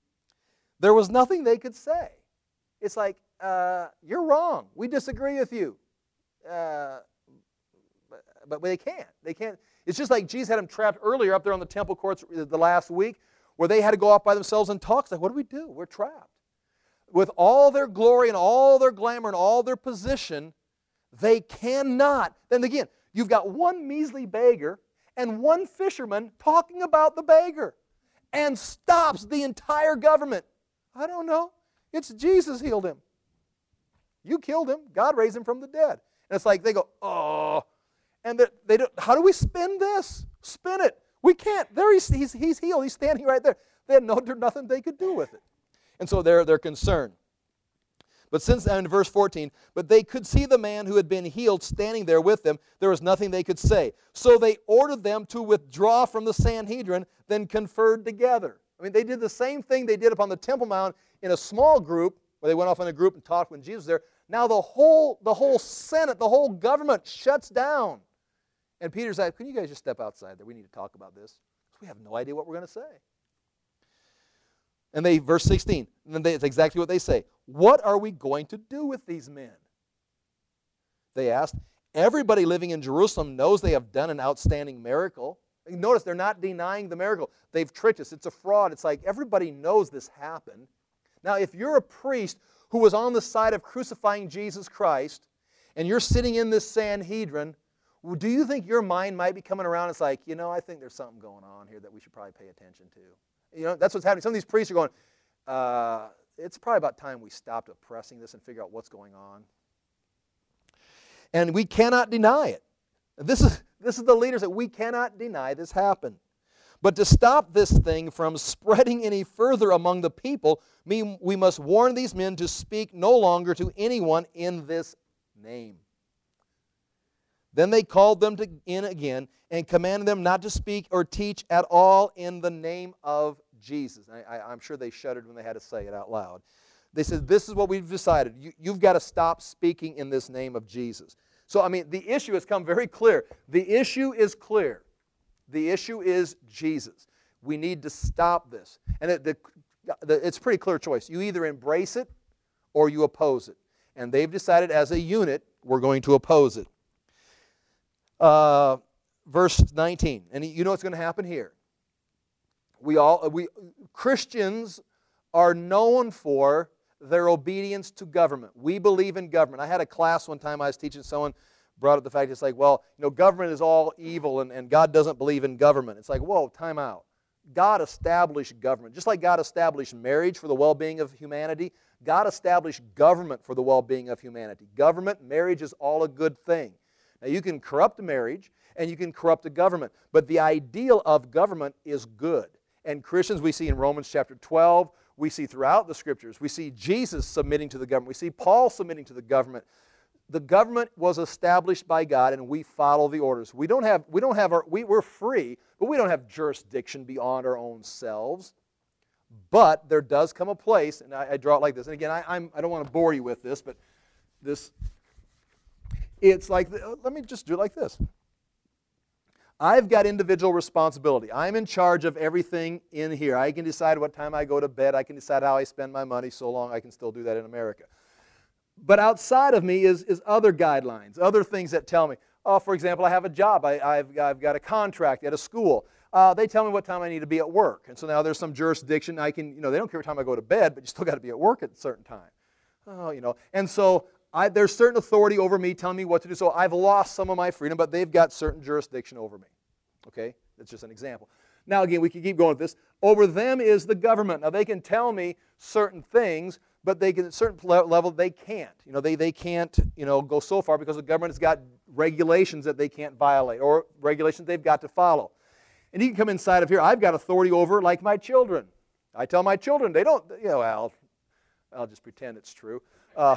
there was nothing they could say. It's like, uh, you're wrong. We disagree with you. Uh, but, but they can't. They can't. It's just like Jesus had them trapped earlier up there on the temple courts the last week where they had to go off by themselves and talk. It's like, what do we do? We're trapped. with all their glory and all their glamour and all their position, they cannot. Then again, you've got one measly beggar and one fisherman talking about the beggar and stops the entire government. I don't know. It's Jesus healed him. You killed him. God raised him from the dead. And it's like they go, oh. And they, they don't, how do we spin this? Spin it. We can't. There he's, he's, he's healed. He's standing right there. They had no, nothing they could do with it. And so they're, they're concerned. But since, in verse fourteen, but they could see the man who had been healed standing there with them. There was nothing they could say. So they ordered them to withdraw from the Sanhedrin, then conferred together. I mean, they did the same thing they did upon the Temple Mount in a small group, where they went off in a group and talked when Jesus was there. Now the whole, the whole Senate, the whole government shuts down. And Peter's like, can you guys just step outside there? We need to talk about this. We have no idea what we're going to say. And they, verse sixteen, and then they, it's exactly what they say. What are we going to do with these men? They asked. Everybody living in Jerusalem knows they have done an outstanding miracle. Notice they're not denying the miracle. They've tricked us. It's a fraud. It's like everybody knows this happened. Now, if you're a priest who was on the side of crucifying Jesus Christ, and you're sitting in this Sanhedrin, do you think your mind might be coming around? It's like, you know, I think there's something going on here that we should probably pay attention to. You know, that's what's happening. Some of these priests are going, uh, it's probably about time we stopped oppressing this and figure out what's going on. And we cannot deny it. This is, this is the leaders that we cannot deny this happened. But to stop this thing from spreading any further among the people, we must warn these men to speak no longer to anyone in this name. Then they called them to, in again and commanded them not to speak or teach at all in the name of Jesus. I, I, I'm sure they shuddered when they had to say it out loud. They said, this is what we've decided. You, you've got to stop speaking in this name of Jesus. So, I mean, the issue has come very clear. The issue is clear. The issue is Jesus. We need to stop this. And it, the, the, it's a pretty clear choice. You either embrace it or you oppose it. And they've decided as a unit, we're going to oppose it. Uh, verse nineteen, and you know what's going to happen here. We all, we Christians are known for their obedience to government. We believe in government. I had a class one time I was teaching, someone brought up the fact, it's like, well, you know, government is all evil and, and God doesn't believe in government. It's like, whoa, time out. God established government. Just like God established marriage for the well-being of humanity, God established government for the well-being of humanity. Government, marriage is all a good thing. Now, you can corrupt a marriage and you can corrupt a government, but the ideal of government is good. And Christians, we see in Romans chapter twelve, we see throughout the Scriptures, we see Jesus submitting to the government. We see Paul submitting to the government. The government was established by God, and we follow the orders. We don't have, we don't have our, we, we're free, but we don't have jurisdiction beyond our own selves. But there does come a place, and I, I draw it like this. And again, I, I'm, I don't want to bore you with this, but this, it's like, let me just do it like this. I've got individual responsibility. I'm in charge of everything in here. I can decide what time I go to bed. I can decide how I spend my money, so long I can still do that in America. But outside of me is, is other guidelines, other things that tell me. Oh, for example, I have a job. I, I've, I've got a contract at a school. Uh, they tell me what time I need to be at work. And so now there's some jurisdiction. I can, you know, they don't care what time I go to bed, but you still got to be at work at a certain time. Oh, you know. And so I, there's certain authority over me telling me what to do. So I've lost some of my freedom, but they've got certain jurisdiction over me. Okay? That's just an example. Now, again, we can keep going with this. Over them is the government. Now, they can tell me certain things, but they can, at a certain level, they can't. You know, they, they can't, you know, go so far because the government has got regulations that they can't violate or regulations they've got to follow. And you can come inside of here. I've got authority over, like, my children. I tell my children, they don't, you know, I'll, I'll just pretend it's true. Uh,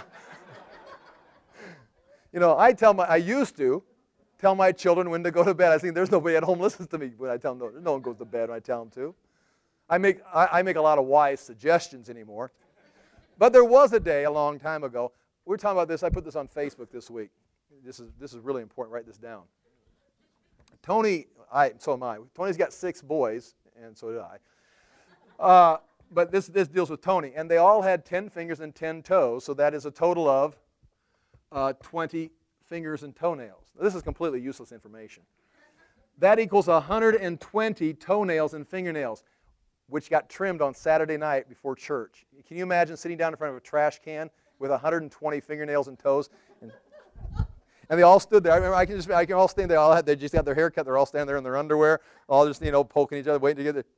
you know, I tell my, I used to tell my children when to go to bed. I think there's nobody at home listens to me when I tell them, no, no one goes to bed when I tell them to. I make, I, I make a lot of wise suggestions anymore. But there was a day a long time ago. We were talking about this. I put this on Facebook this week. This is, this is really important. Write this down. Tony, I, so am I. Tony's got six boys, and so did I. Uh, but this, this deals with Tony. And they all had ten fingers and ten toes, so that is a total of uh, twenty fingers and toenails. This is completely useless information. That equals one hundred twenty toenails and fingernails. which got trimmed on Saturday night before church. Can you imagine sitting down in front of a trash can with one hundred twenty fingernails and toes? And, and they all stood there. I remember I can just I can all stand there. All had, they just got their hair cut. They're all standing there in their underwear, all just you know poking each other, waiting to get it.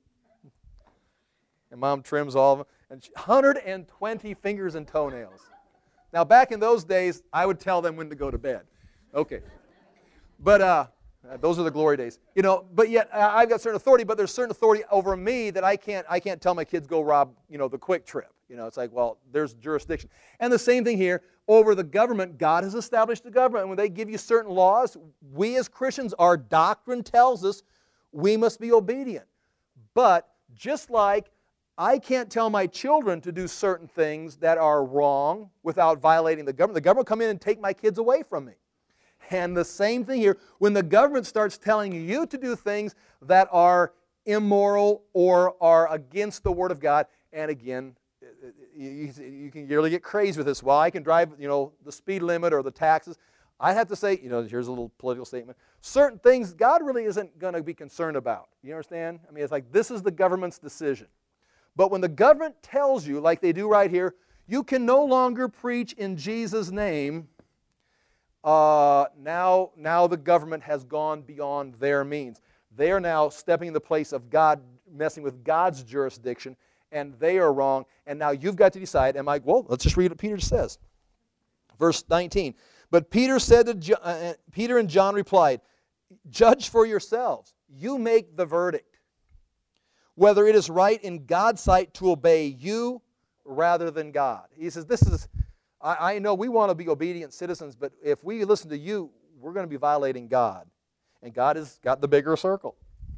And Mom trims all of them. And one hundred twenty fingers and toenails. Now back in those days, I would tell them when to go to bed. Okay, but uh, those are the glory days, you know. But yet uh, I've got certain authority, but there's certain authority over me that I can't I can't tell my kids go rob you know the Quick Trip. You know, it's like, well, there's jurisdiction. And the same thing here over the government. God has established the government, and when they give you certain laws, we as Christians, our doctrine tells us we must be obedient. But just like I can't tell my children to do certain things that are wrong without violating the government. The government will come in and take my kids away from me. And the same thing here, when the government starts telling you to do things that are immoral or are against the Word of God, and again, you, you can really get crazy with this. Well, I can drive, you know, the speed limit or the taxes. I have to say, you know, here's a little political statement. Certain things God really isn't going to be concerned about. You understand? I mean, it's like this is the government's decision. But when the government tells you, like they do right here, you can no longer preach in Jesus' name, uh, now, now the government has gone beyond their means. They are now stepping in the place of God, messing with God's jurisdiction, and they are wrong. And now you've got to decide, am I, well, let's just read what Peter says. Verse nineteen, but Peter said to John, uh, Peter and John replied, judge for yourselves. You make the verdict. Whether it is right in God's sight to obey you rather than God. He says, this is, I, I know we want to be obedient citizens, but if we listen to you, we're going to be violating God. And God has got the bigger circle.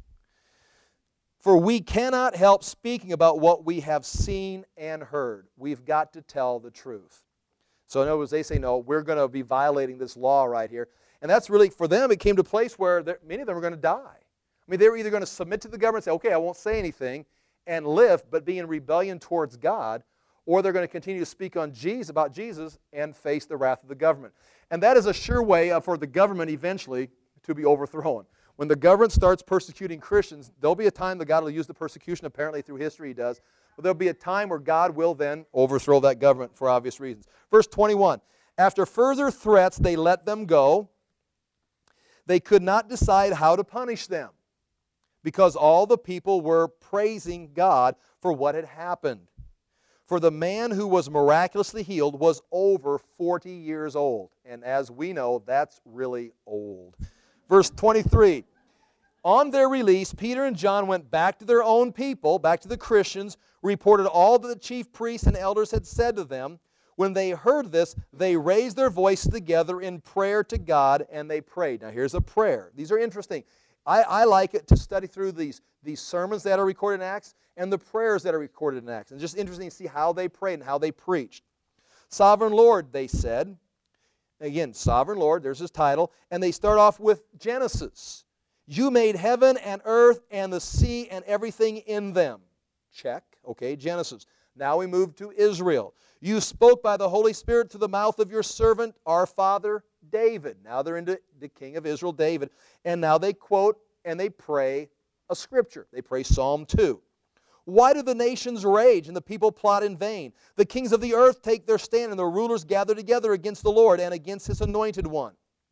For we cannot help speaking about what we have seen and heard. We've got to tell the truth. So in other words, they say, no, we're going to be violating this law right here. And that's really, for them, it came to a place where many of them were going to die. I mean, they were either going to submit to the government and say, okay, I won't say anything, and live, but be in rebellion towards God, or they're going to continue to speak on Jesus, about Jesus and face the wrath of the government. And that is a sure way for the government eventually to be overthrown. When the government starts persecuting Christians, there'll be a time that God will use the persecution. Apparently through history he does. But there'll be a time where God will then overthrow that government for obvious reasons. Verse twenty-one, after further threats they let them go. They could not decide how to punish them, because all the people were praising God for what had happened. For the man who was miraculously healed was over forty years old. And as we know, that's really old. Verse twenty-three, on their release, Peter and John went back to their own people, back to the Christians, reported all that the chief priests and elders had said to them. When they heard this, they raised their voices together in prayer to God, and they prayed. Now here's a prayer. These are interesting. I, I like it to study through these, these sermons that are recorded in Acts and the prayers that are recorded in Acts. And just interesting to see how they prayed and how they preached. Sovereign Lord, they said. Again, Sovereign Lord, there's his title. And they start off with Genesis. You made heaven and earth and the sea and everything in them. Check. Okay, Genesis. Now we move to Israel. You spoke by the Holy Spirit through the mouth of your servant, our father David. Now they're into the king of Israel, David. And now they quote and they pray a scripture. They pray Psalm two. Why do the nations rage and the people plot in vain? The kings of the earth take their stand and the rulers gather together against the Lord and against His anointed one.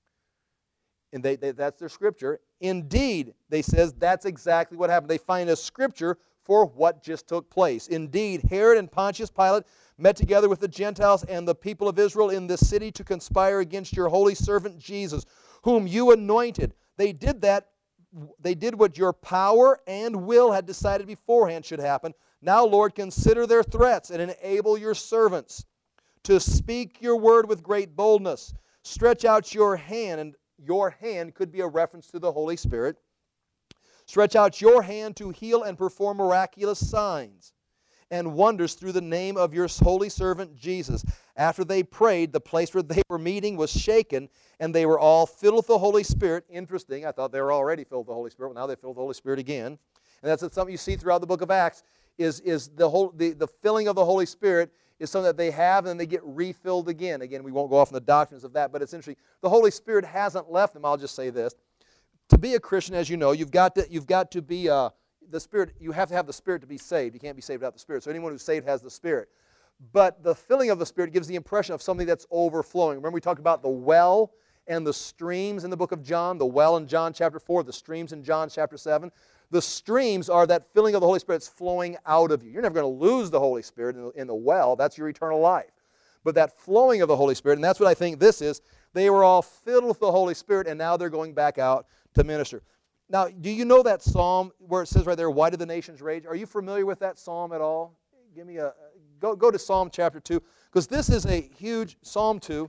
And they, they, that's their scripture. Indeed, they says, that's exactly what happened. They find a scripture for what just took place. Indeed, Herod and Pontius Pilate met together with the Gentiles and the people of Israel in this city to conspire against your holy servant Jesus, whom you anointed. They did that. They did what your power and will had decided beforehand should happen. Now, Lord, consider their threats and enable your servants to speak your word with great boldness. Stretch out your hand, and your hand could be a reference to the Holy Spirit. Stretch out your hand to heal and perform miraculous signs and wonders through the name of your holy servant Jesus. After they prayed, the place where they were meeting was shaken, and they were all filled with the Holy Spirit. Interesting. I thought they were already filled with the Holy Spirit. Well, now they filled with the Holy Spirit again. And that's something you see throughout the book of Acts, is, is the, whole, the, the filling of the Holy Spirit is something that they have, and then they get refilled again. Again, we won't go off on the doctrines of that, but it's interesting. The Holy Spirit hasn't left them. I'll just say this. To be a Christian, as you know, you've got to, you've got to be, uh, the Spirit, you have to have the Spirit to be saved. You can't be saved without the Spirit. So anyone who's saved has the Spirit. But the filling of the Spirit gives the impression of something that's overflowing. Remember we talked about the well and the streams in the book of John, the well in John chapter four, the streams in John chapter seven. The streams are that filling of the Holy Spirit that's flowing out of you. You're never going to lose the Holy Spirit in the, in the well. That's your eternal life. But that flowing of the Holy Spirit, and that's what I think this is, they were all filled with the Holy Spirit, and now they're going back out to minister. Now, do you know that psalm where it says right there, why did the nations rage? Are you familiar with that psalm at all? Give me a, go, go to Psalm chapter two, because this is a huge, Psalm two.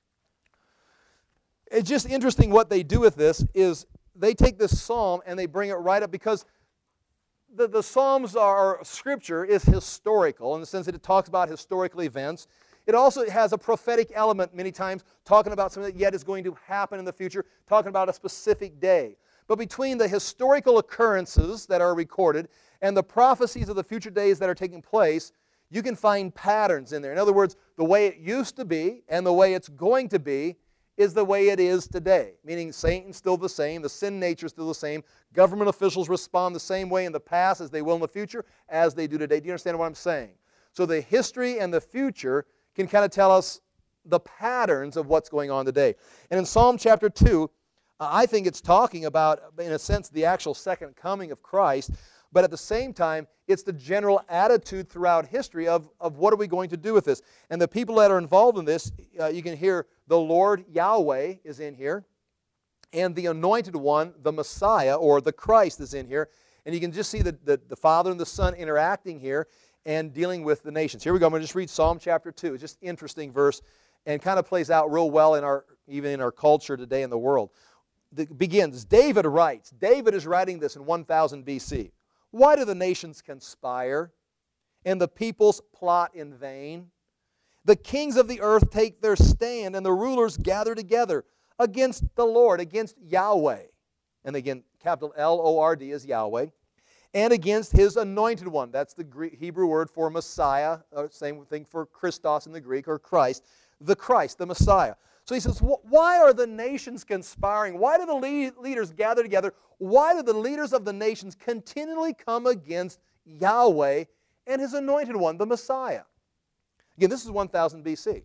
It's just interesting what they do with this is they take this psalm and they bring it right up, because the, the Psalms are, Scripture is historical in the sense that it talks about historical events. It also has a prophetic element many times, talking about something that yet is going to happen in the future, talking about a specific day. But between the historical occurrences that are recorded and the prophecies of the future days that are taking place, you can find patterns in there. In other words, the way it used to be and the way it's going to be is the way it is today, meaning Satan's still the same, the sin nature is still the same, government officials respond the same way in the past as they will in the future as they do today. Do you understand what I'm saying? So the history and the future can kind of tell us the patterns of what's going on today. And in Psalm chapter two, uh, I think it's talking about, in a sense, the actual second coming of Christ, but at the same time, it's the general attitude throughout history of, of what are we going to do with this. And the people that are involved in this, uh, you can hear the Lord Yahweh is in here, and the Anointed One, the Messiah, or the Christ is in here. And you can just see the, the, the Father and the Son interacting here and dealing with the nations. Here we go. I'm going to just read Psalm chapter two. It's just an interesting verse and kind of plays out real well in our, even in our culture today in the world. It begins, David writes. David is writing this in one thousand B C. Why do the nations conspire and the peoples plot in vain? The kings of the earth take their stand and the rulers gather together against the Lord, against Yahweh. And again, capital L O R D is Yahweh. And against His Anointed One. That's the Greek, Hebrew word for Messiah. Uh, same thing for Christos in the Greek, or Christ. The Christ, the Messiah. So he says, why are the nations conspiring? Why do the lead, leaders gather together? Why do the leaders of the nations continually come against Yahweh and His Anointed One, the Messiah? Again, this is one thousand B C.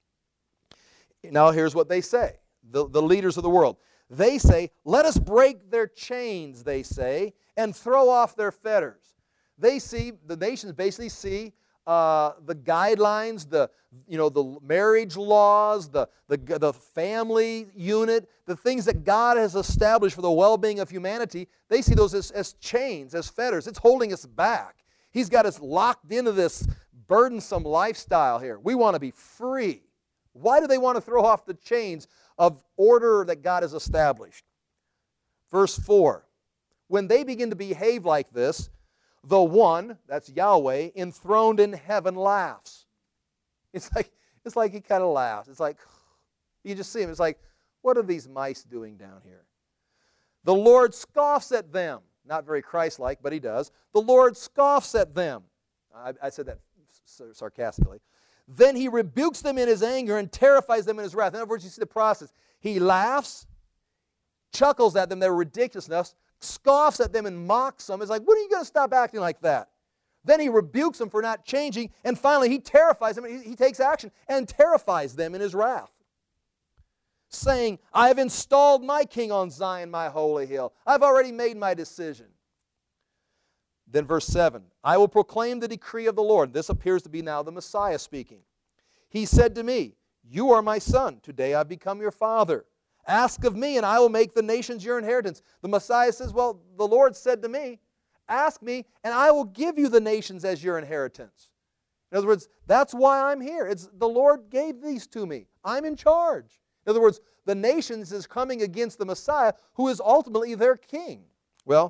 Now here's what they say, the, the leaders of the world. They say, let us break their chains, they say, and throw off their fetters. They see, the nations basically see uh, the guidelines, the, you know, the marriage laws, the, the, the family unit, the things that God has established for the well-being of humanity. They see those as, as chains, as fetters. It's holding us back. He's got us locked into this burdensome lifestyle here. We want to be free. Why do they want to throw off the chains of order that God has established? Verse four, when they begin to behave like this, the one, that's Yahweh, enthroned in heaven laughs. It's like, it's like He kind of laughs. It's like, you just see Him. It's like, what are these mice doing down here? The Lord scoffs at them. Not very Christ-like, but He does. The Lord scoffs at them. I, I said that sarcastically. Then He rebukes them in His anger and terrifies them in His wrath. In other words, you see the process. He laughs, chuckles at them, their ridiculousness, scoffs at them and mocks them. It's like, when are you going to stop acting like that? Then He rebukes them for not changing, and finally He terrifies them. He, he takes action and terrifies them in His wrath, saying, I have installed my king on Zion, my holy hill. I've already made my decision. Then verse seven, I will proclaim the decree of the Lord. This appears to be now the Messiah speaking. He said to me, you are my son. Today I've become your father. Ask of me, and I will make the nations your inheritance. The Messiah says, well, the Lord said to me, ask me, and I will give you the nations as your inheritance. In other words, that's why I'm here. It's the Lord gave these to me. I'm in charge. In other words, the nations is coming against the Messiah, who is ultimately their king. Well,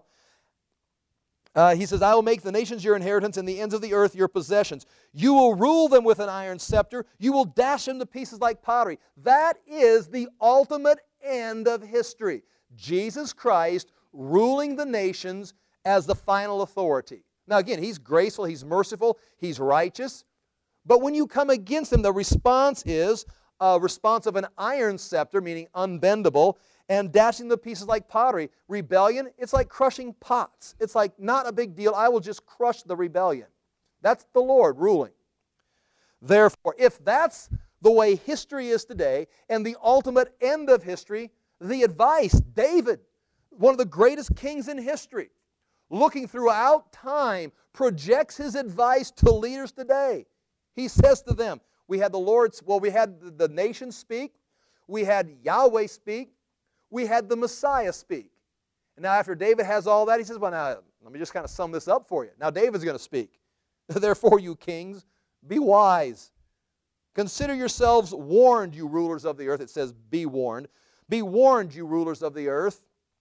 Uh, he says, I will make the nations your inheritance and the ends of the earth your possessions. You will rule them with an iron scepter. You will dash them to pieces like pottery. That is the ultimate end of history. Jesus Christ ruling the nations as the final authority. Now again, He's graceful, He's merciful, He's righteous. But when you come against Him, the response is a response of an iron scepter, meaning unbendable, and dashing the pieces like pottery. Rebellion, it's like crushing pots. It's like not a big deal. I will just crush the rebellion. That's the Lord ruling. Therefore, if that's the way history is today and the ultimate end of history, the advice, David, one of the greatest kings in history, looking throughout time, projects his advice to leaders today. He says to them, we had the Lord's, well, we had the nation speak, we had Yahweh speak, we had the Messiah speak. And now after David has all that, he says, well, now, let me just kind of sum this up for you. Now David's going to speak. Therefore, you kings, be wise. Consider yourselves warned, you rulers of the earth. It says, be warned. Be warned, you rulers of the earth.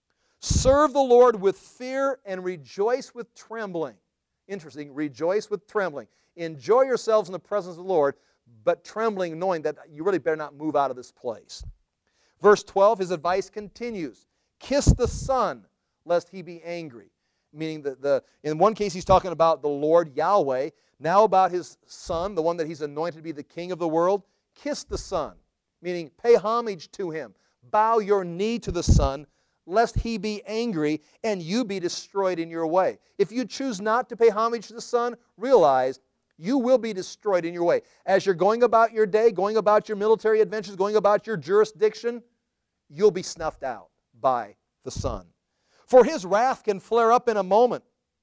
Serve the Lord with fear and rejoice with trembling. Interesting, rejoice with trembling. Enjoy yourselves in the presence of the Lord, but trembling, knowing that you really better not move out of this place. Verse twelve, his advice continues. Kiss the Son, lest he be angry. Meaning, that the, in one case he's talking about the Lord Yahweh. Now about his Son, the one that he's anointed to be the king of the world. Kiss the Son, meaning pay homage to him. Bow your knee to the Son, lest he be angry and you be destroyed in your way. If you choose not to pay homage to the Son, realize you will be destroyed in your way. As you're going about your day, going about your military adventures, going about your jurisdiction, you'll be snuffed out by the Son. For his wrath can flare up in a moment.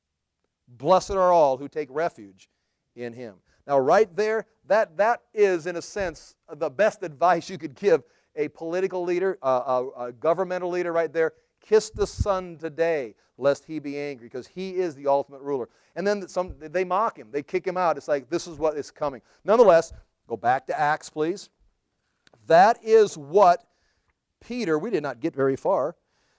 Blessed are all who take refuge in him. Now right there, that, that is in a sense the best advice you could give a political leader, a, a, a governmental leader right there. Kiss the Son today, lest he be angry, because he is the ultimate ruler. And then some, they mock him. They kick him out. It's like, this is what is coming. Nonetheless, go back to Acts, please. That is what Peter, we did not get very far.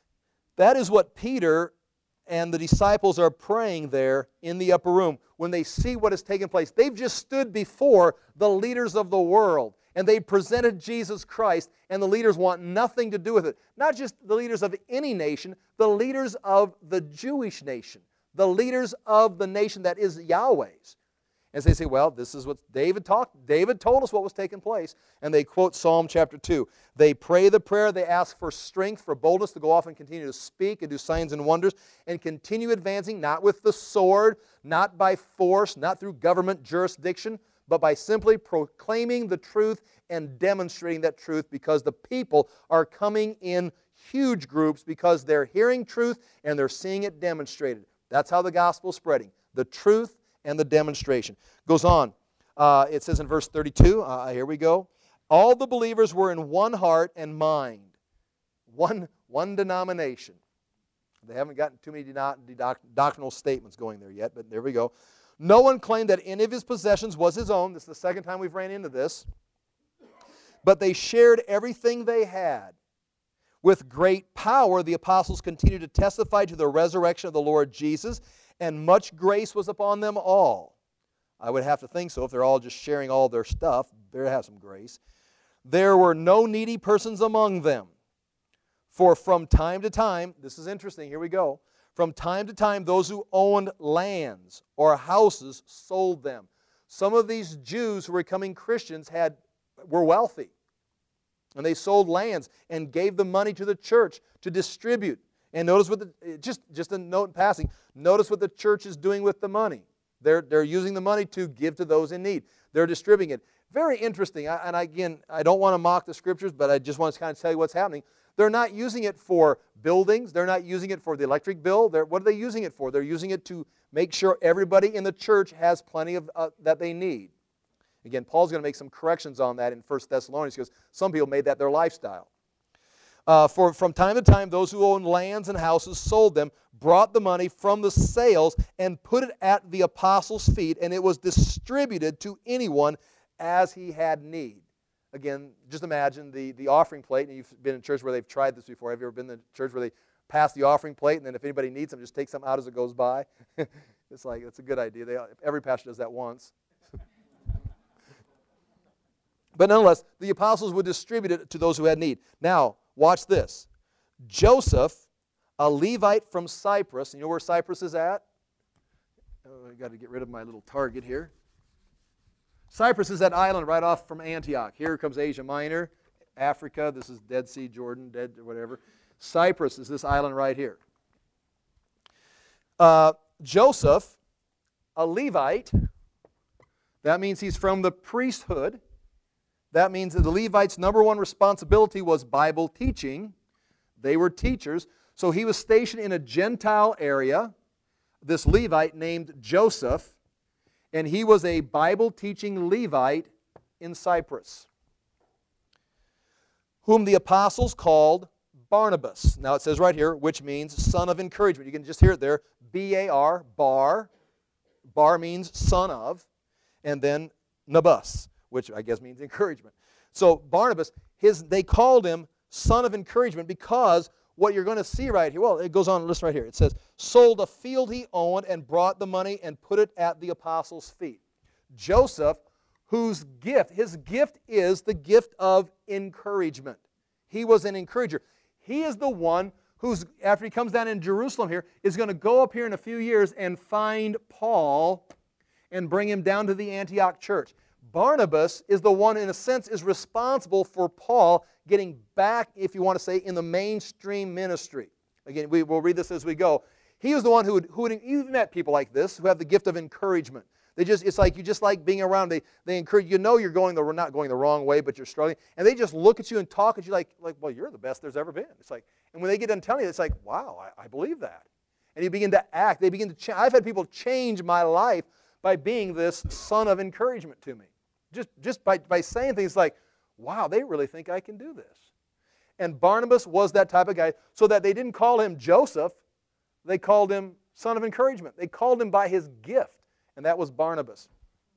That is what Peter and the disciples are praying there in the upper room when they see what has taken place. They've just stood before the leaders of the world, and they presented Jesus Christ, and the leaders want nothing to do with it. Not just the leaders of any nation, the leaders of the Jewish nation, the leaders of the nation that is Yahweh's. And so they say, well, this is what David talked. David told us what was taking place. And they quote Psalm chapter two. They pray the prayer. They ask for strength, for boldness to go off and continue to speak and do signs and wonders and continue advancing, not with the sword, not by force, not through government jurisdiction, but by simply proclaiming the truth and demonstrating that truth, because the people are coming in huge groups because they're hearing truth and they're seeing it demonstrated. That's how the gospel is spreading. The truth and the demonstration. Goes on. Uh, it says in verse thirty-two, uh, here we go. All the believers were in one heart and mind. One, one denomination. They haven't gotten too many doctrinal statements going there yet, but there we go. No one claimed that any of his possessions was his own. This is the second time we've ran into this. But they shared everything they had. With great power, the apostles continued to testify to the resurrection of the Lord Jesus, and much grace was upon them all. I would have to think so. If they're all just sharing all their stuff, they'll have some grace. There were no needy persons among them. For from time to time, this is interesting, here we go. From time to time, those who owned lands or houses sold them. Some of these Jews who were becoming Christians had, were wealthy. And they sold lands and gave the money to the church to distribute. And notice what the, just, just a note in passing, notice what the church is doing with the money. They're, they're using the money to give to those in need. They're distributing it. Very interesting. I, and again, I don't want to mock the Scriptures, but I just want to kind of tell you what's happening. They're not using it for buildings. They're not using it for the electric bill. They're, what are they using it for? They're using it to make sure everybody in the church has plenty of uh, that they need. Again, Paul's going to make some corrections on that in First Thessalonians because some people made that their lifestyle. Uh, for from time to time, those who owned lands and houses sold them, brought the money from the sales, and put it at the apostles' feet, and it was distributed to anyone as he had need. Again, just imagine the, the offering plate, and you've been in church where they've tried this before. Have you ever been in a church where they pass the offering plate, and then if anybody needs them, just take some out as it goes by? It's like, it's a good idea. They, every pastor does that once. But nonetheless, the apostles would distribute it to those who had need. Now, watch this. Joseph, a Levite from Cyprus, you know where Cyprus is at? Oh, I've got to get rid of my little target here. Cyprus is that island right off from Antioch. Here comes Asia Minor. Africa. This is Dead Sea, Jordan, Dead, whatever. Cyprus is this island right here. Uh, Joseph, a Levite, that means he's from the priesthood. That means that the Levites' number one responsibility was Bible teaching. They were teachers. So he was stationed in a Gentile area, this Levite named Joseph, and he was a Bible teaching Levite in Cyprus, whom the apostles called Barnabas. Now it says right here, which means son of encouragement. You can just hear it there, B A R, bar. Bar means son of, and then Nabus, which I guess means encouragement. So Barnabas, his, they called him son of encouragement because what you're going to see right here, well, it goes on, listen right here. It says, sold a field he owned and brought the money and put it at the apostles' feet. Joseph, whose gift, his gift is the gift of encouragement. He was an encourager. He is the one who's, after he comes down in Jerusalem here, is going to go up here in a few years and find Paul and bring him down to the Antioch church. Barnabas is the one, in a sense, is responsible for Paul getting back, if you want to say, in the mainstream ministry. Again, we will read this as we go. He was the one who would, who would, you've met people like this who have the gift of encouragement. They just, it's like you just like being around. They, they encourage, you know you're going the, not going the wrong way, but you're struggling. And they just look at you and talk at you like, like, well, you're the best there's ever been. It's like, and when they get done telling you, it's like, wow, I, I believe that. And you begin to act. They begin to change. I've had people change my life by being this son of encouragement to me. Just, just by, by saying things like, wow, they really think I can do this. And Barnabas was that type of guy, so that they didn't call him Joseph. They called him son of encouragement. They called him by his gift, and that was Barnabas.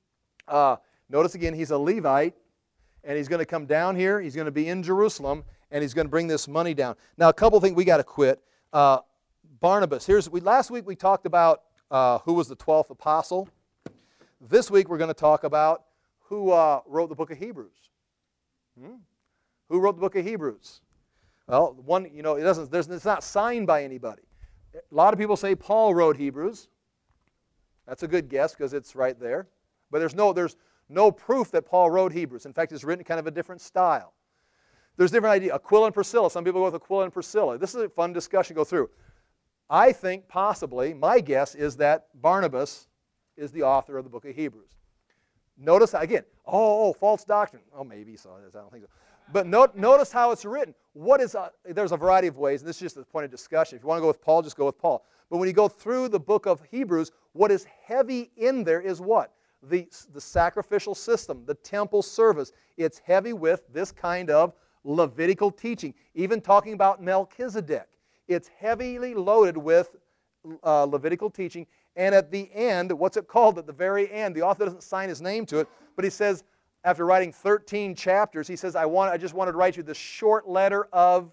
Uh, notice again, he's a Levite, and he's going to come down here. He's going to be in Jerusalem, and he's going to bring this money down. Now, a couple things we got to quit. Uh, Barnabas. Here's we, last week we talked about uh, who was the twelfth apostle. This week we're going to talk about who uh, wrote the book of Hebrews. Hmm? Who wrote the book of Hebrews? Well, one, you know, it doesn't. There's, it's not signed by anybody. A lot of people say Paul wrote Hebrews. That's a good guess because it's right there. But there's no, there's no proof that Paul wrote Hebrews. In fact, it's written kind of a different style. There's different ideas. Aquila and Priscilla. Some people go with Aquila and Priscilla. This is a fun discussion to go through. I think possibly, my guess is that Barnabas is the author of the book of Hebrews. Notice, again, oh, oh false doctrine. Oh, maybe so. I don't think so. But note, notice how it's written. What is a, there's a variety of ways, and this is just a point of discussion. If you want to go with Paul, just go with Paul. But when you go through the book of Hebrews, what is heavy in there is what? The, the sacrificial system, the temple service. It's heavy with this kind of Levitical teaching, even talking about Melchizedek. It's heavily loaded with uh, Levitical teaching. And at the end, what's it called? At the very end, the author doesn't sign his name to it, but he says, after writing thirteen chapters, he says, I, want, I just wanted to write you this short letter of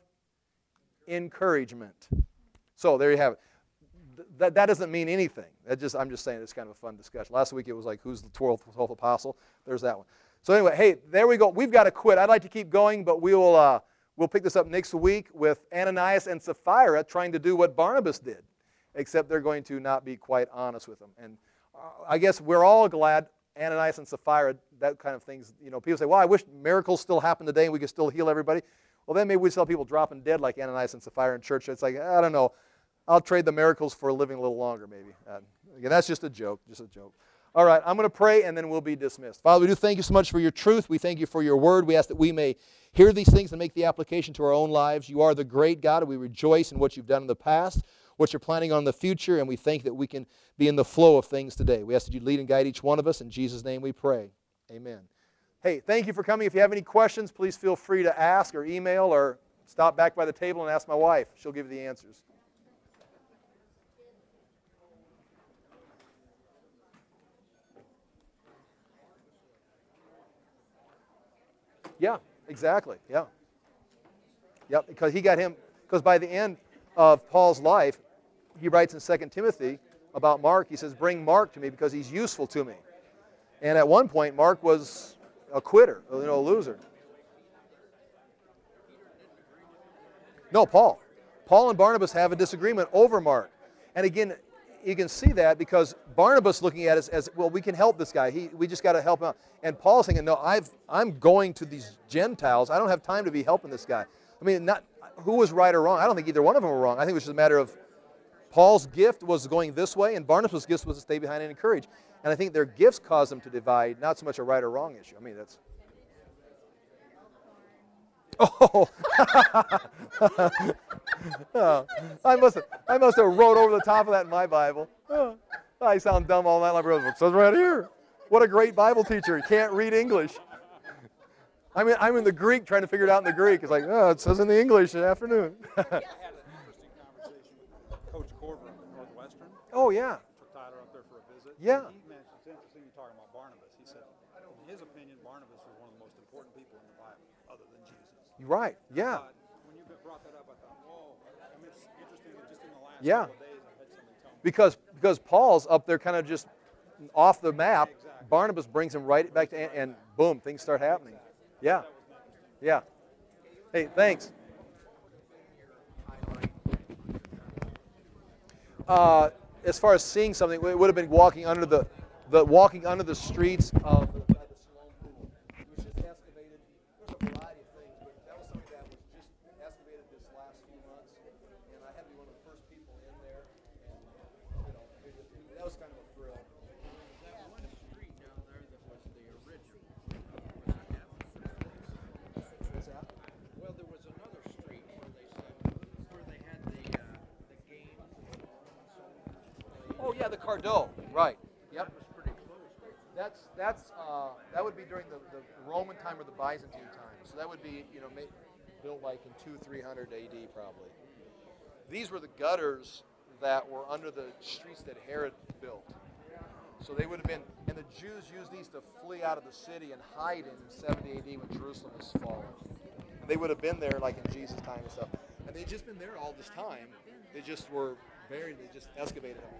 encouragement. So there you have it. That, that doesn't mean anything. That just, I'm just saying it's kind of a fun discussion. Last week it was like, who's the twelfth, twelfth apostle? There's that one. So anyway, hey, there we go. We've got to quit. I'd like to keep going, but we will, uh, we'll pick this up next week with Ananias and Sapphira trying to do what Barnabas did, except they're going to not be quite honest with them. And uh, I guess we're all glad Ananias and Sapphira, that kind of things, you know, people say, well, I wish miracles still happen today and we could still heal everybody. Well, then maybe we saw people dropping dead like Ananias and Sapphira in church. It's like, I don't know. I'll trade the miracles for living a little longer, maybe. Uh, again, that's just a joke, just a joke. All right, I'm going to pray and then we'll be dismissed. Father, we do thank you so much for your truth. We thank you for your word. We ask that we may hear these things and make the application to our own lives. You are the great God, and we rejoice in what you've done in the past, what you're planning on in the future, and we think that we can be in the flow of things today. We ask that you lead and guide each one of us. In Jesus' name we pray. Amen. Hey, thank you for coming. If you have any questions, please feel free to ask or email or stop back by the table and ask my wife. She'll give you the answers. Yeah, exactly. Yeah. Yep, because he got him, because by the end of Paul's life, he writes in Second Timothy about Mark, he says, bring Mark to me because he's useful to me. And at one point, Mark was a quitter, you know, a loser. No, Paul. Paul and Barnabas have a disagreement over Mark. And again, you can see that because Barnabas looking at it as, as well, we can help this guy. He, we just got to help him out. And Paul's thinking, no, I've, I'm going to these Gentiles. I don't have time to be helping this guy. I mean, not who was right or wrong. I don't think either one of them were wrong. I think it was just a matter of Paul's gift was going this way, and Barnabas' gift was to stay behind and encourage. And I think their gifts caused them to divide, not so much a right or wrong issue. I mean, that's... Oh, oh, I must have, I must have wrote over the top of that in my Bible. Oh, I sound dumb all night. My brother, it says right here. What a great Bible teacher. He can't read English. I mean, I'm in the Greek trying to figure it out in the Greek. It's like, oh, it says in the English this afternoon. I had an interesting conversation with Coach Corver at Northwestern. Oh, yeah. Took Tyler up there for a visit. Yeah. He mentioned, it's interesting you're talking about Barnabas. He said, in his opinion, Barnabas was one of the most important people in the Bible, other than Jesus. You're right. Yeah. But when you brought that up, I thought, whoa. I mean, it's interesting that just in the last Yeah. couple of days, I've had somebody tell me. Because because Paul's up there kind of just off the map. Exactly. Barnabas brings him right back to, and, and boom, things start happening. Yeah. Yeah. Hey, thanks. Uh, as far as seeing something, it would have been walking under the, the walking under the streets of the Siloam Pool. It was just excavated. There's a variety of things, but that was something that was just excavated this last few months, and I had to be one of the first people in there, and you know, it, it, that was kind of a thrill. That one street down there that was the original. What's that? Well, there was another street where they said where they had the uh, the games. Oh yeah, the Cardo. Right. Yep. That was pretty close. That's that's uh, that would be during the, the Roman time or the Byzantine time. So that would be you know ma- built like in two three hundred A D probably. These were the gutters that were under the streets that Herod built. So they would have been, and the Jews used these to flee out of the city and hide in seventy A D when Jerusalem was fallen. And they would have been there like in Jesus' time and stuff. And they'd just been there all this time. They just were buried. They just excavated them.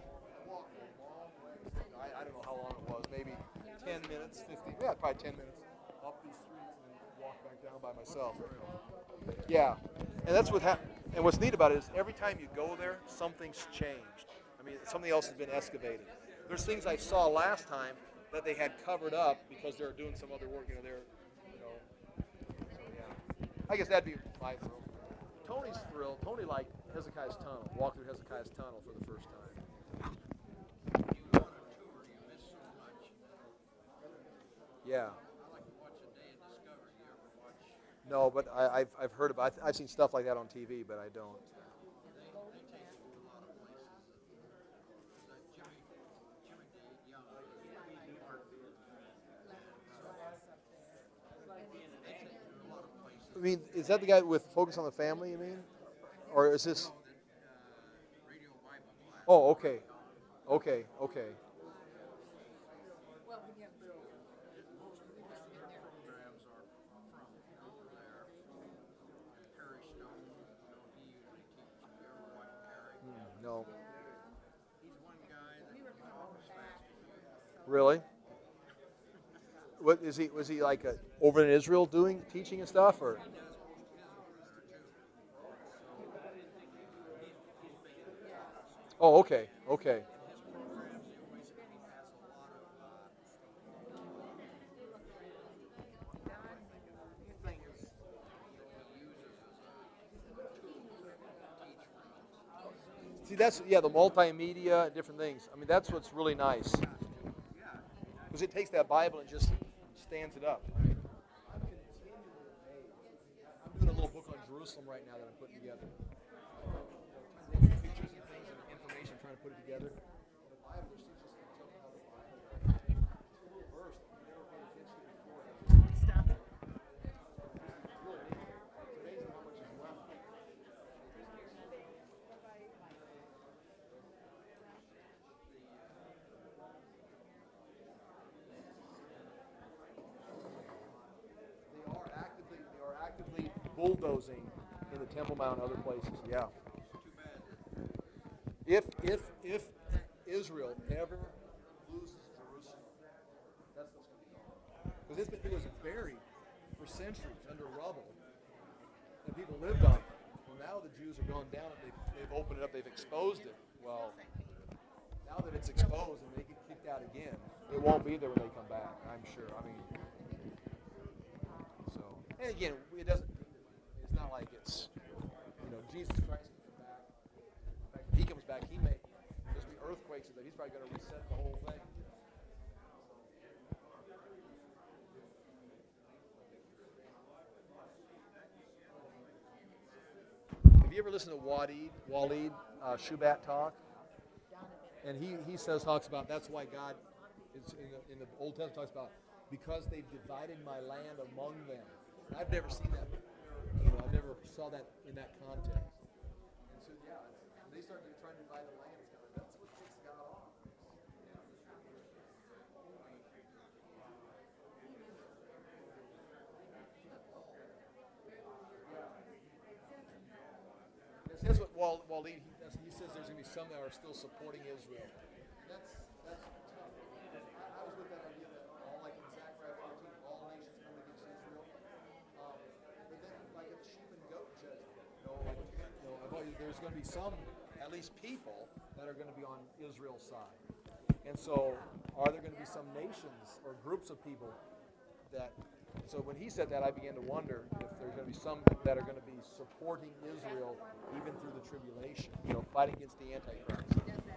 I, I don't know how long it was. Maybe ten minutes, fifteen. Yeah, probably ten minutes. Up these streets and then walk back down by myself. Yeah, and that's what happened. And what's neat about it is every time you go there, something's changed. I mean, something else has been excavated. There's things I saw last time that they had covered up because they were doing some other work. You know, they're, you know. So yeah, I guess that'd be my thrill. Tony's thrill. Tony liked Hezekiah's Tunnel. Walked through Hezekiah's Tunnel for the first time. You go on a tour, you miss so much. Yeah. I like to watch A Day in Discovery. You ever watch? No, but I, I've I've heard about. I've seen stuff like that on T V, but I don't. They they take you to a lot of places. That Jimmy Jimmy D. Young, he worked there. They take you to a lot of places. I mean, is that the guy with Focus on the Family? You mean, or is this? Uh, Radio Bible class. Oh, okay, okay, okay. Most of their programs are from over there. Perry Stone, you know, he usually teaches. You ever watch Perry? Hmm, no, He's one guy that can talk as fast as you. really. What is he? Was he like a, over in Israel doing teaching and stuff, or? He does most of his over there too. So he's, he's big into that. Oh, okay, okay. His programs, he always he has a lot of uh, things that he uses as a tool to teach from. See, that's yeah, the multimedia, different things. I mean, that's what's really nice because it takes that Bible and just stands it up. I'm doing a little book on Jerusalem right now that I'm putting together. Pictures and things and information, trying to put it together. The Bible, there's things just going to jump out of the Bible. It's a little verse that you never paid attention to before. Stop it. It's really neat. It's amazing how much is left. They are actively, they are actively bulldozing in the Temple Mount and other places. Yeah. If if if Israel ever loses Jerusalem, that's what's going to be gone. Because it's been, it was buried for centuries under rubble, and people lived on it. Well, now the Jews are going down and they've, they've opened it up, they've exposed it. Well, that again. It won't be there when they come back, I'm sure. I mean, so. And again, it doesn't. It's not like it's, you know, Jesus Christ comes back. In fact, if he comes back, he may there's be earthquakes and that he's probably going to reset the whole thing. Have you ever listened to Waleed, Waleed uh, Shubat talk? And he, he says, talks about, that's why God, is in, the, in the Old Testament talks about, because they've divided my land among them. And I've never seen that, you know, I never saw that in that context. And so, yeah, when they start trying to divide the land, it's kind of, that's what kicks God off. That's what Wal, Waleed, he, that's, he says there's going to be some that are still supporting Israel. And that's, that's tough. I, I was with that idea that all, like in Zechariah fourteen, all nations come against Israel. Um, but then, like a sheep and goat judgment, you know, like, you know, I thought there's going to be some, at least people, that are going to be on Israel's side. And so, are there going to be some nations or groups of people that, so when he said that, I began to wonder if there's going to be some that are going to be supporting Israel even through the tribulation, you know, fighting against the Antichrist.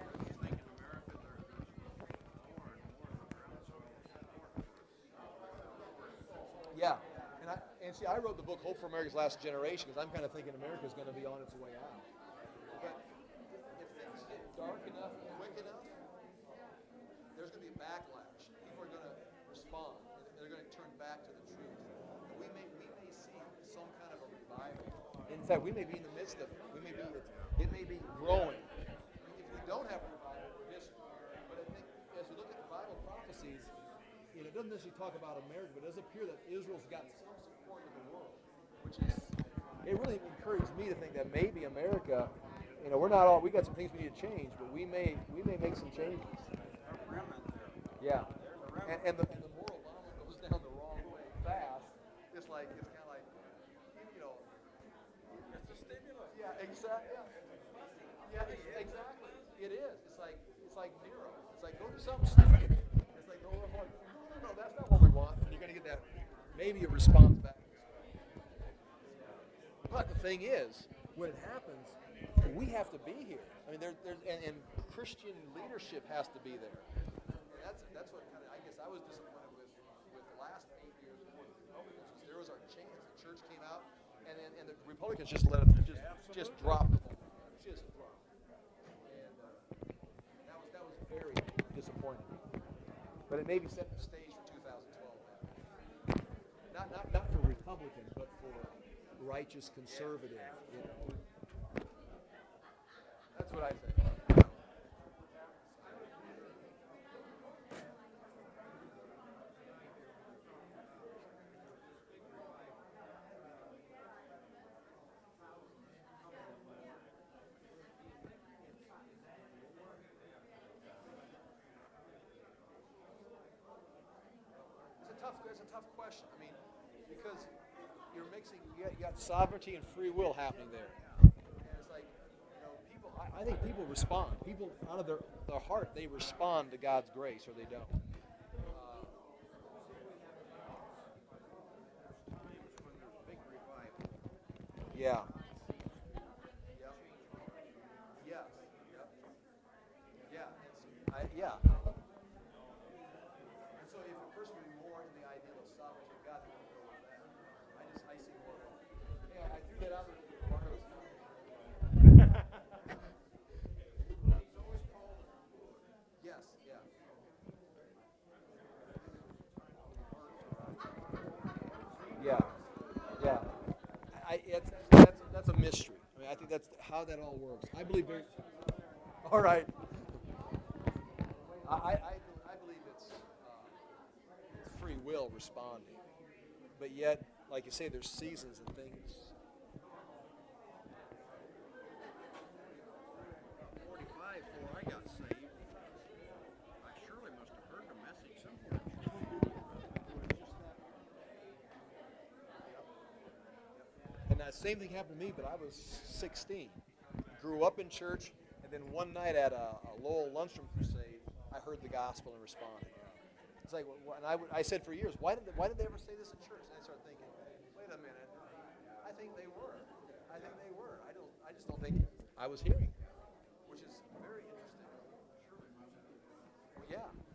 Yeah, and I and see, I wrote the book Hope for America's Last Generation because I'm kind of thinking America's going to be on its way out. But if things get dark enough, quick enough, there's going to be a backlash. People are going to respond. They're going to turn back to the truth. And we may we may see some kind of a revival. In fact, we may be in the midst of it. We may be it may be growing. I mean, if we don't have a revival, we're history. But I think as we look at the Bible prophecies, you know, it doesn't necessarily talk about America, but it does appear that Israel's got some support in the world, which is it really encouraged me to think that maybe America, you know, we're not all we got some things we need to change, but we may we may make some changes. Yeah, and, and the and the moral Obama goes down the wrong way fast. It's like it's kind of like, you know, it's a stimulus. Yeah, exactly. Yeah, yeah it's, exactly. It is. It's like it's like Nero. It's like go do something stupid. It's like no, no, no, no, that's not what we want. And you're going to get that maybe a response back. But the thing is, when it happens, we have to be here. I mean, there, there's and, and Christian leadership has to be there. That's that's what kind of I guess I was disappointed with with the last eight years before the Republicans. Was there was our chance. The church came out, and and, and the Republicans just let it just just dropped the ball, just dropped. And uh, that was that was very disappointing. But it maybe set the stage for two thousand twelve. Not not not for Republican, but for righteous conservative. You know, that's what I think. That's a tough question. I mean, because you're mixing, you got, you got sovereignty and free will happening there. And it's like, you know, people, I, I think people respond. People, out of their, their heart, they respond to God's grace or they don't. Uh, yeah. Yep. Yes. Yep. Yeah. It's, I, yeah. Yes, yeah. Yeah, yeah. I, it's, that's, that's a mystery. I mean, I think that's how that all works. I believe very. All right. I, I, I believe it's, uh, it's free will responding, but yet, like you say, there's seasons and things. forty-five, before I got saved, I surely must have heard the message somewhere. And that same thing happened to me, but I was sixteen. Grew up in church, and then one night at a, a Lowell Lunchroom crusade, I heard the gospel and responded. It's like, and I, I said for years, why did they, why did they ever say this in church? And I started thinking, wait a minute, I think they were. I think they were. I don't. I just don't think I was hearing, which is very interesting. Well, yeah.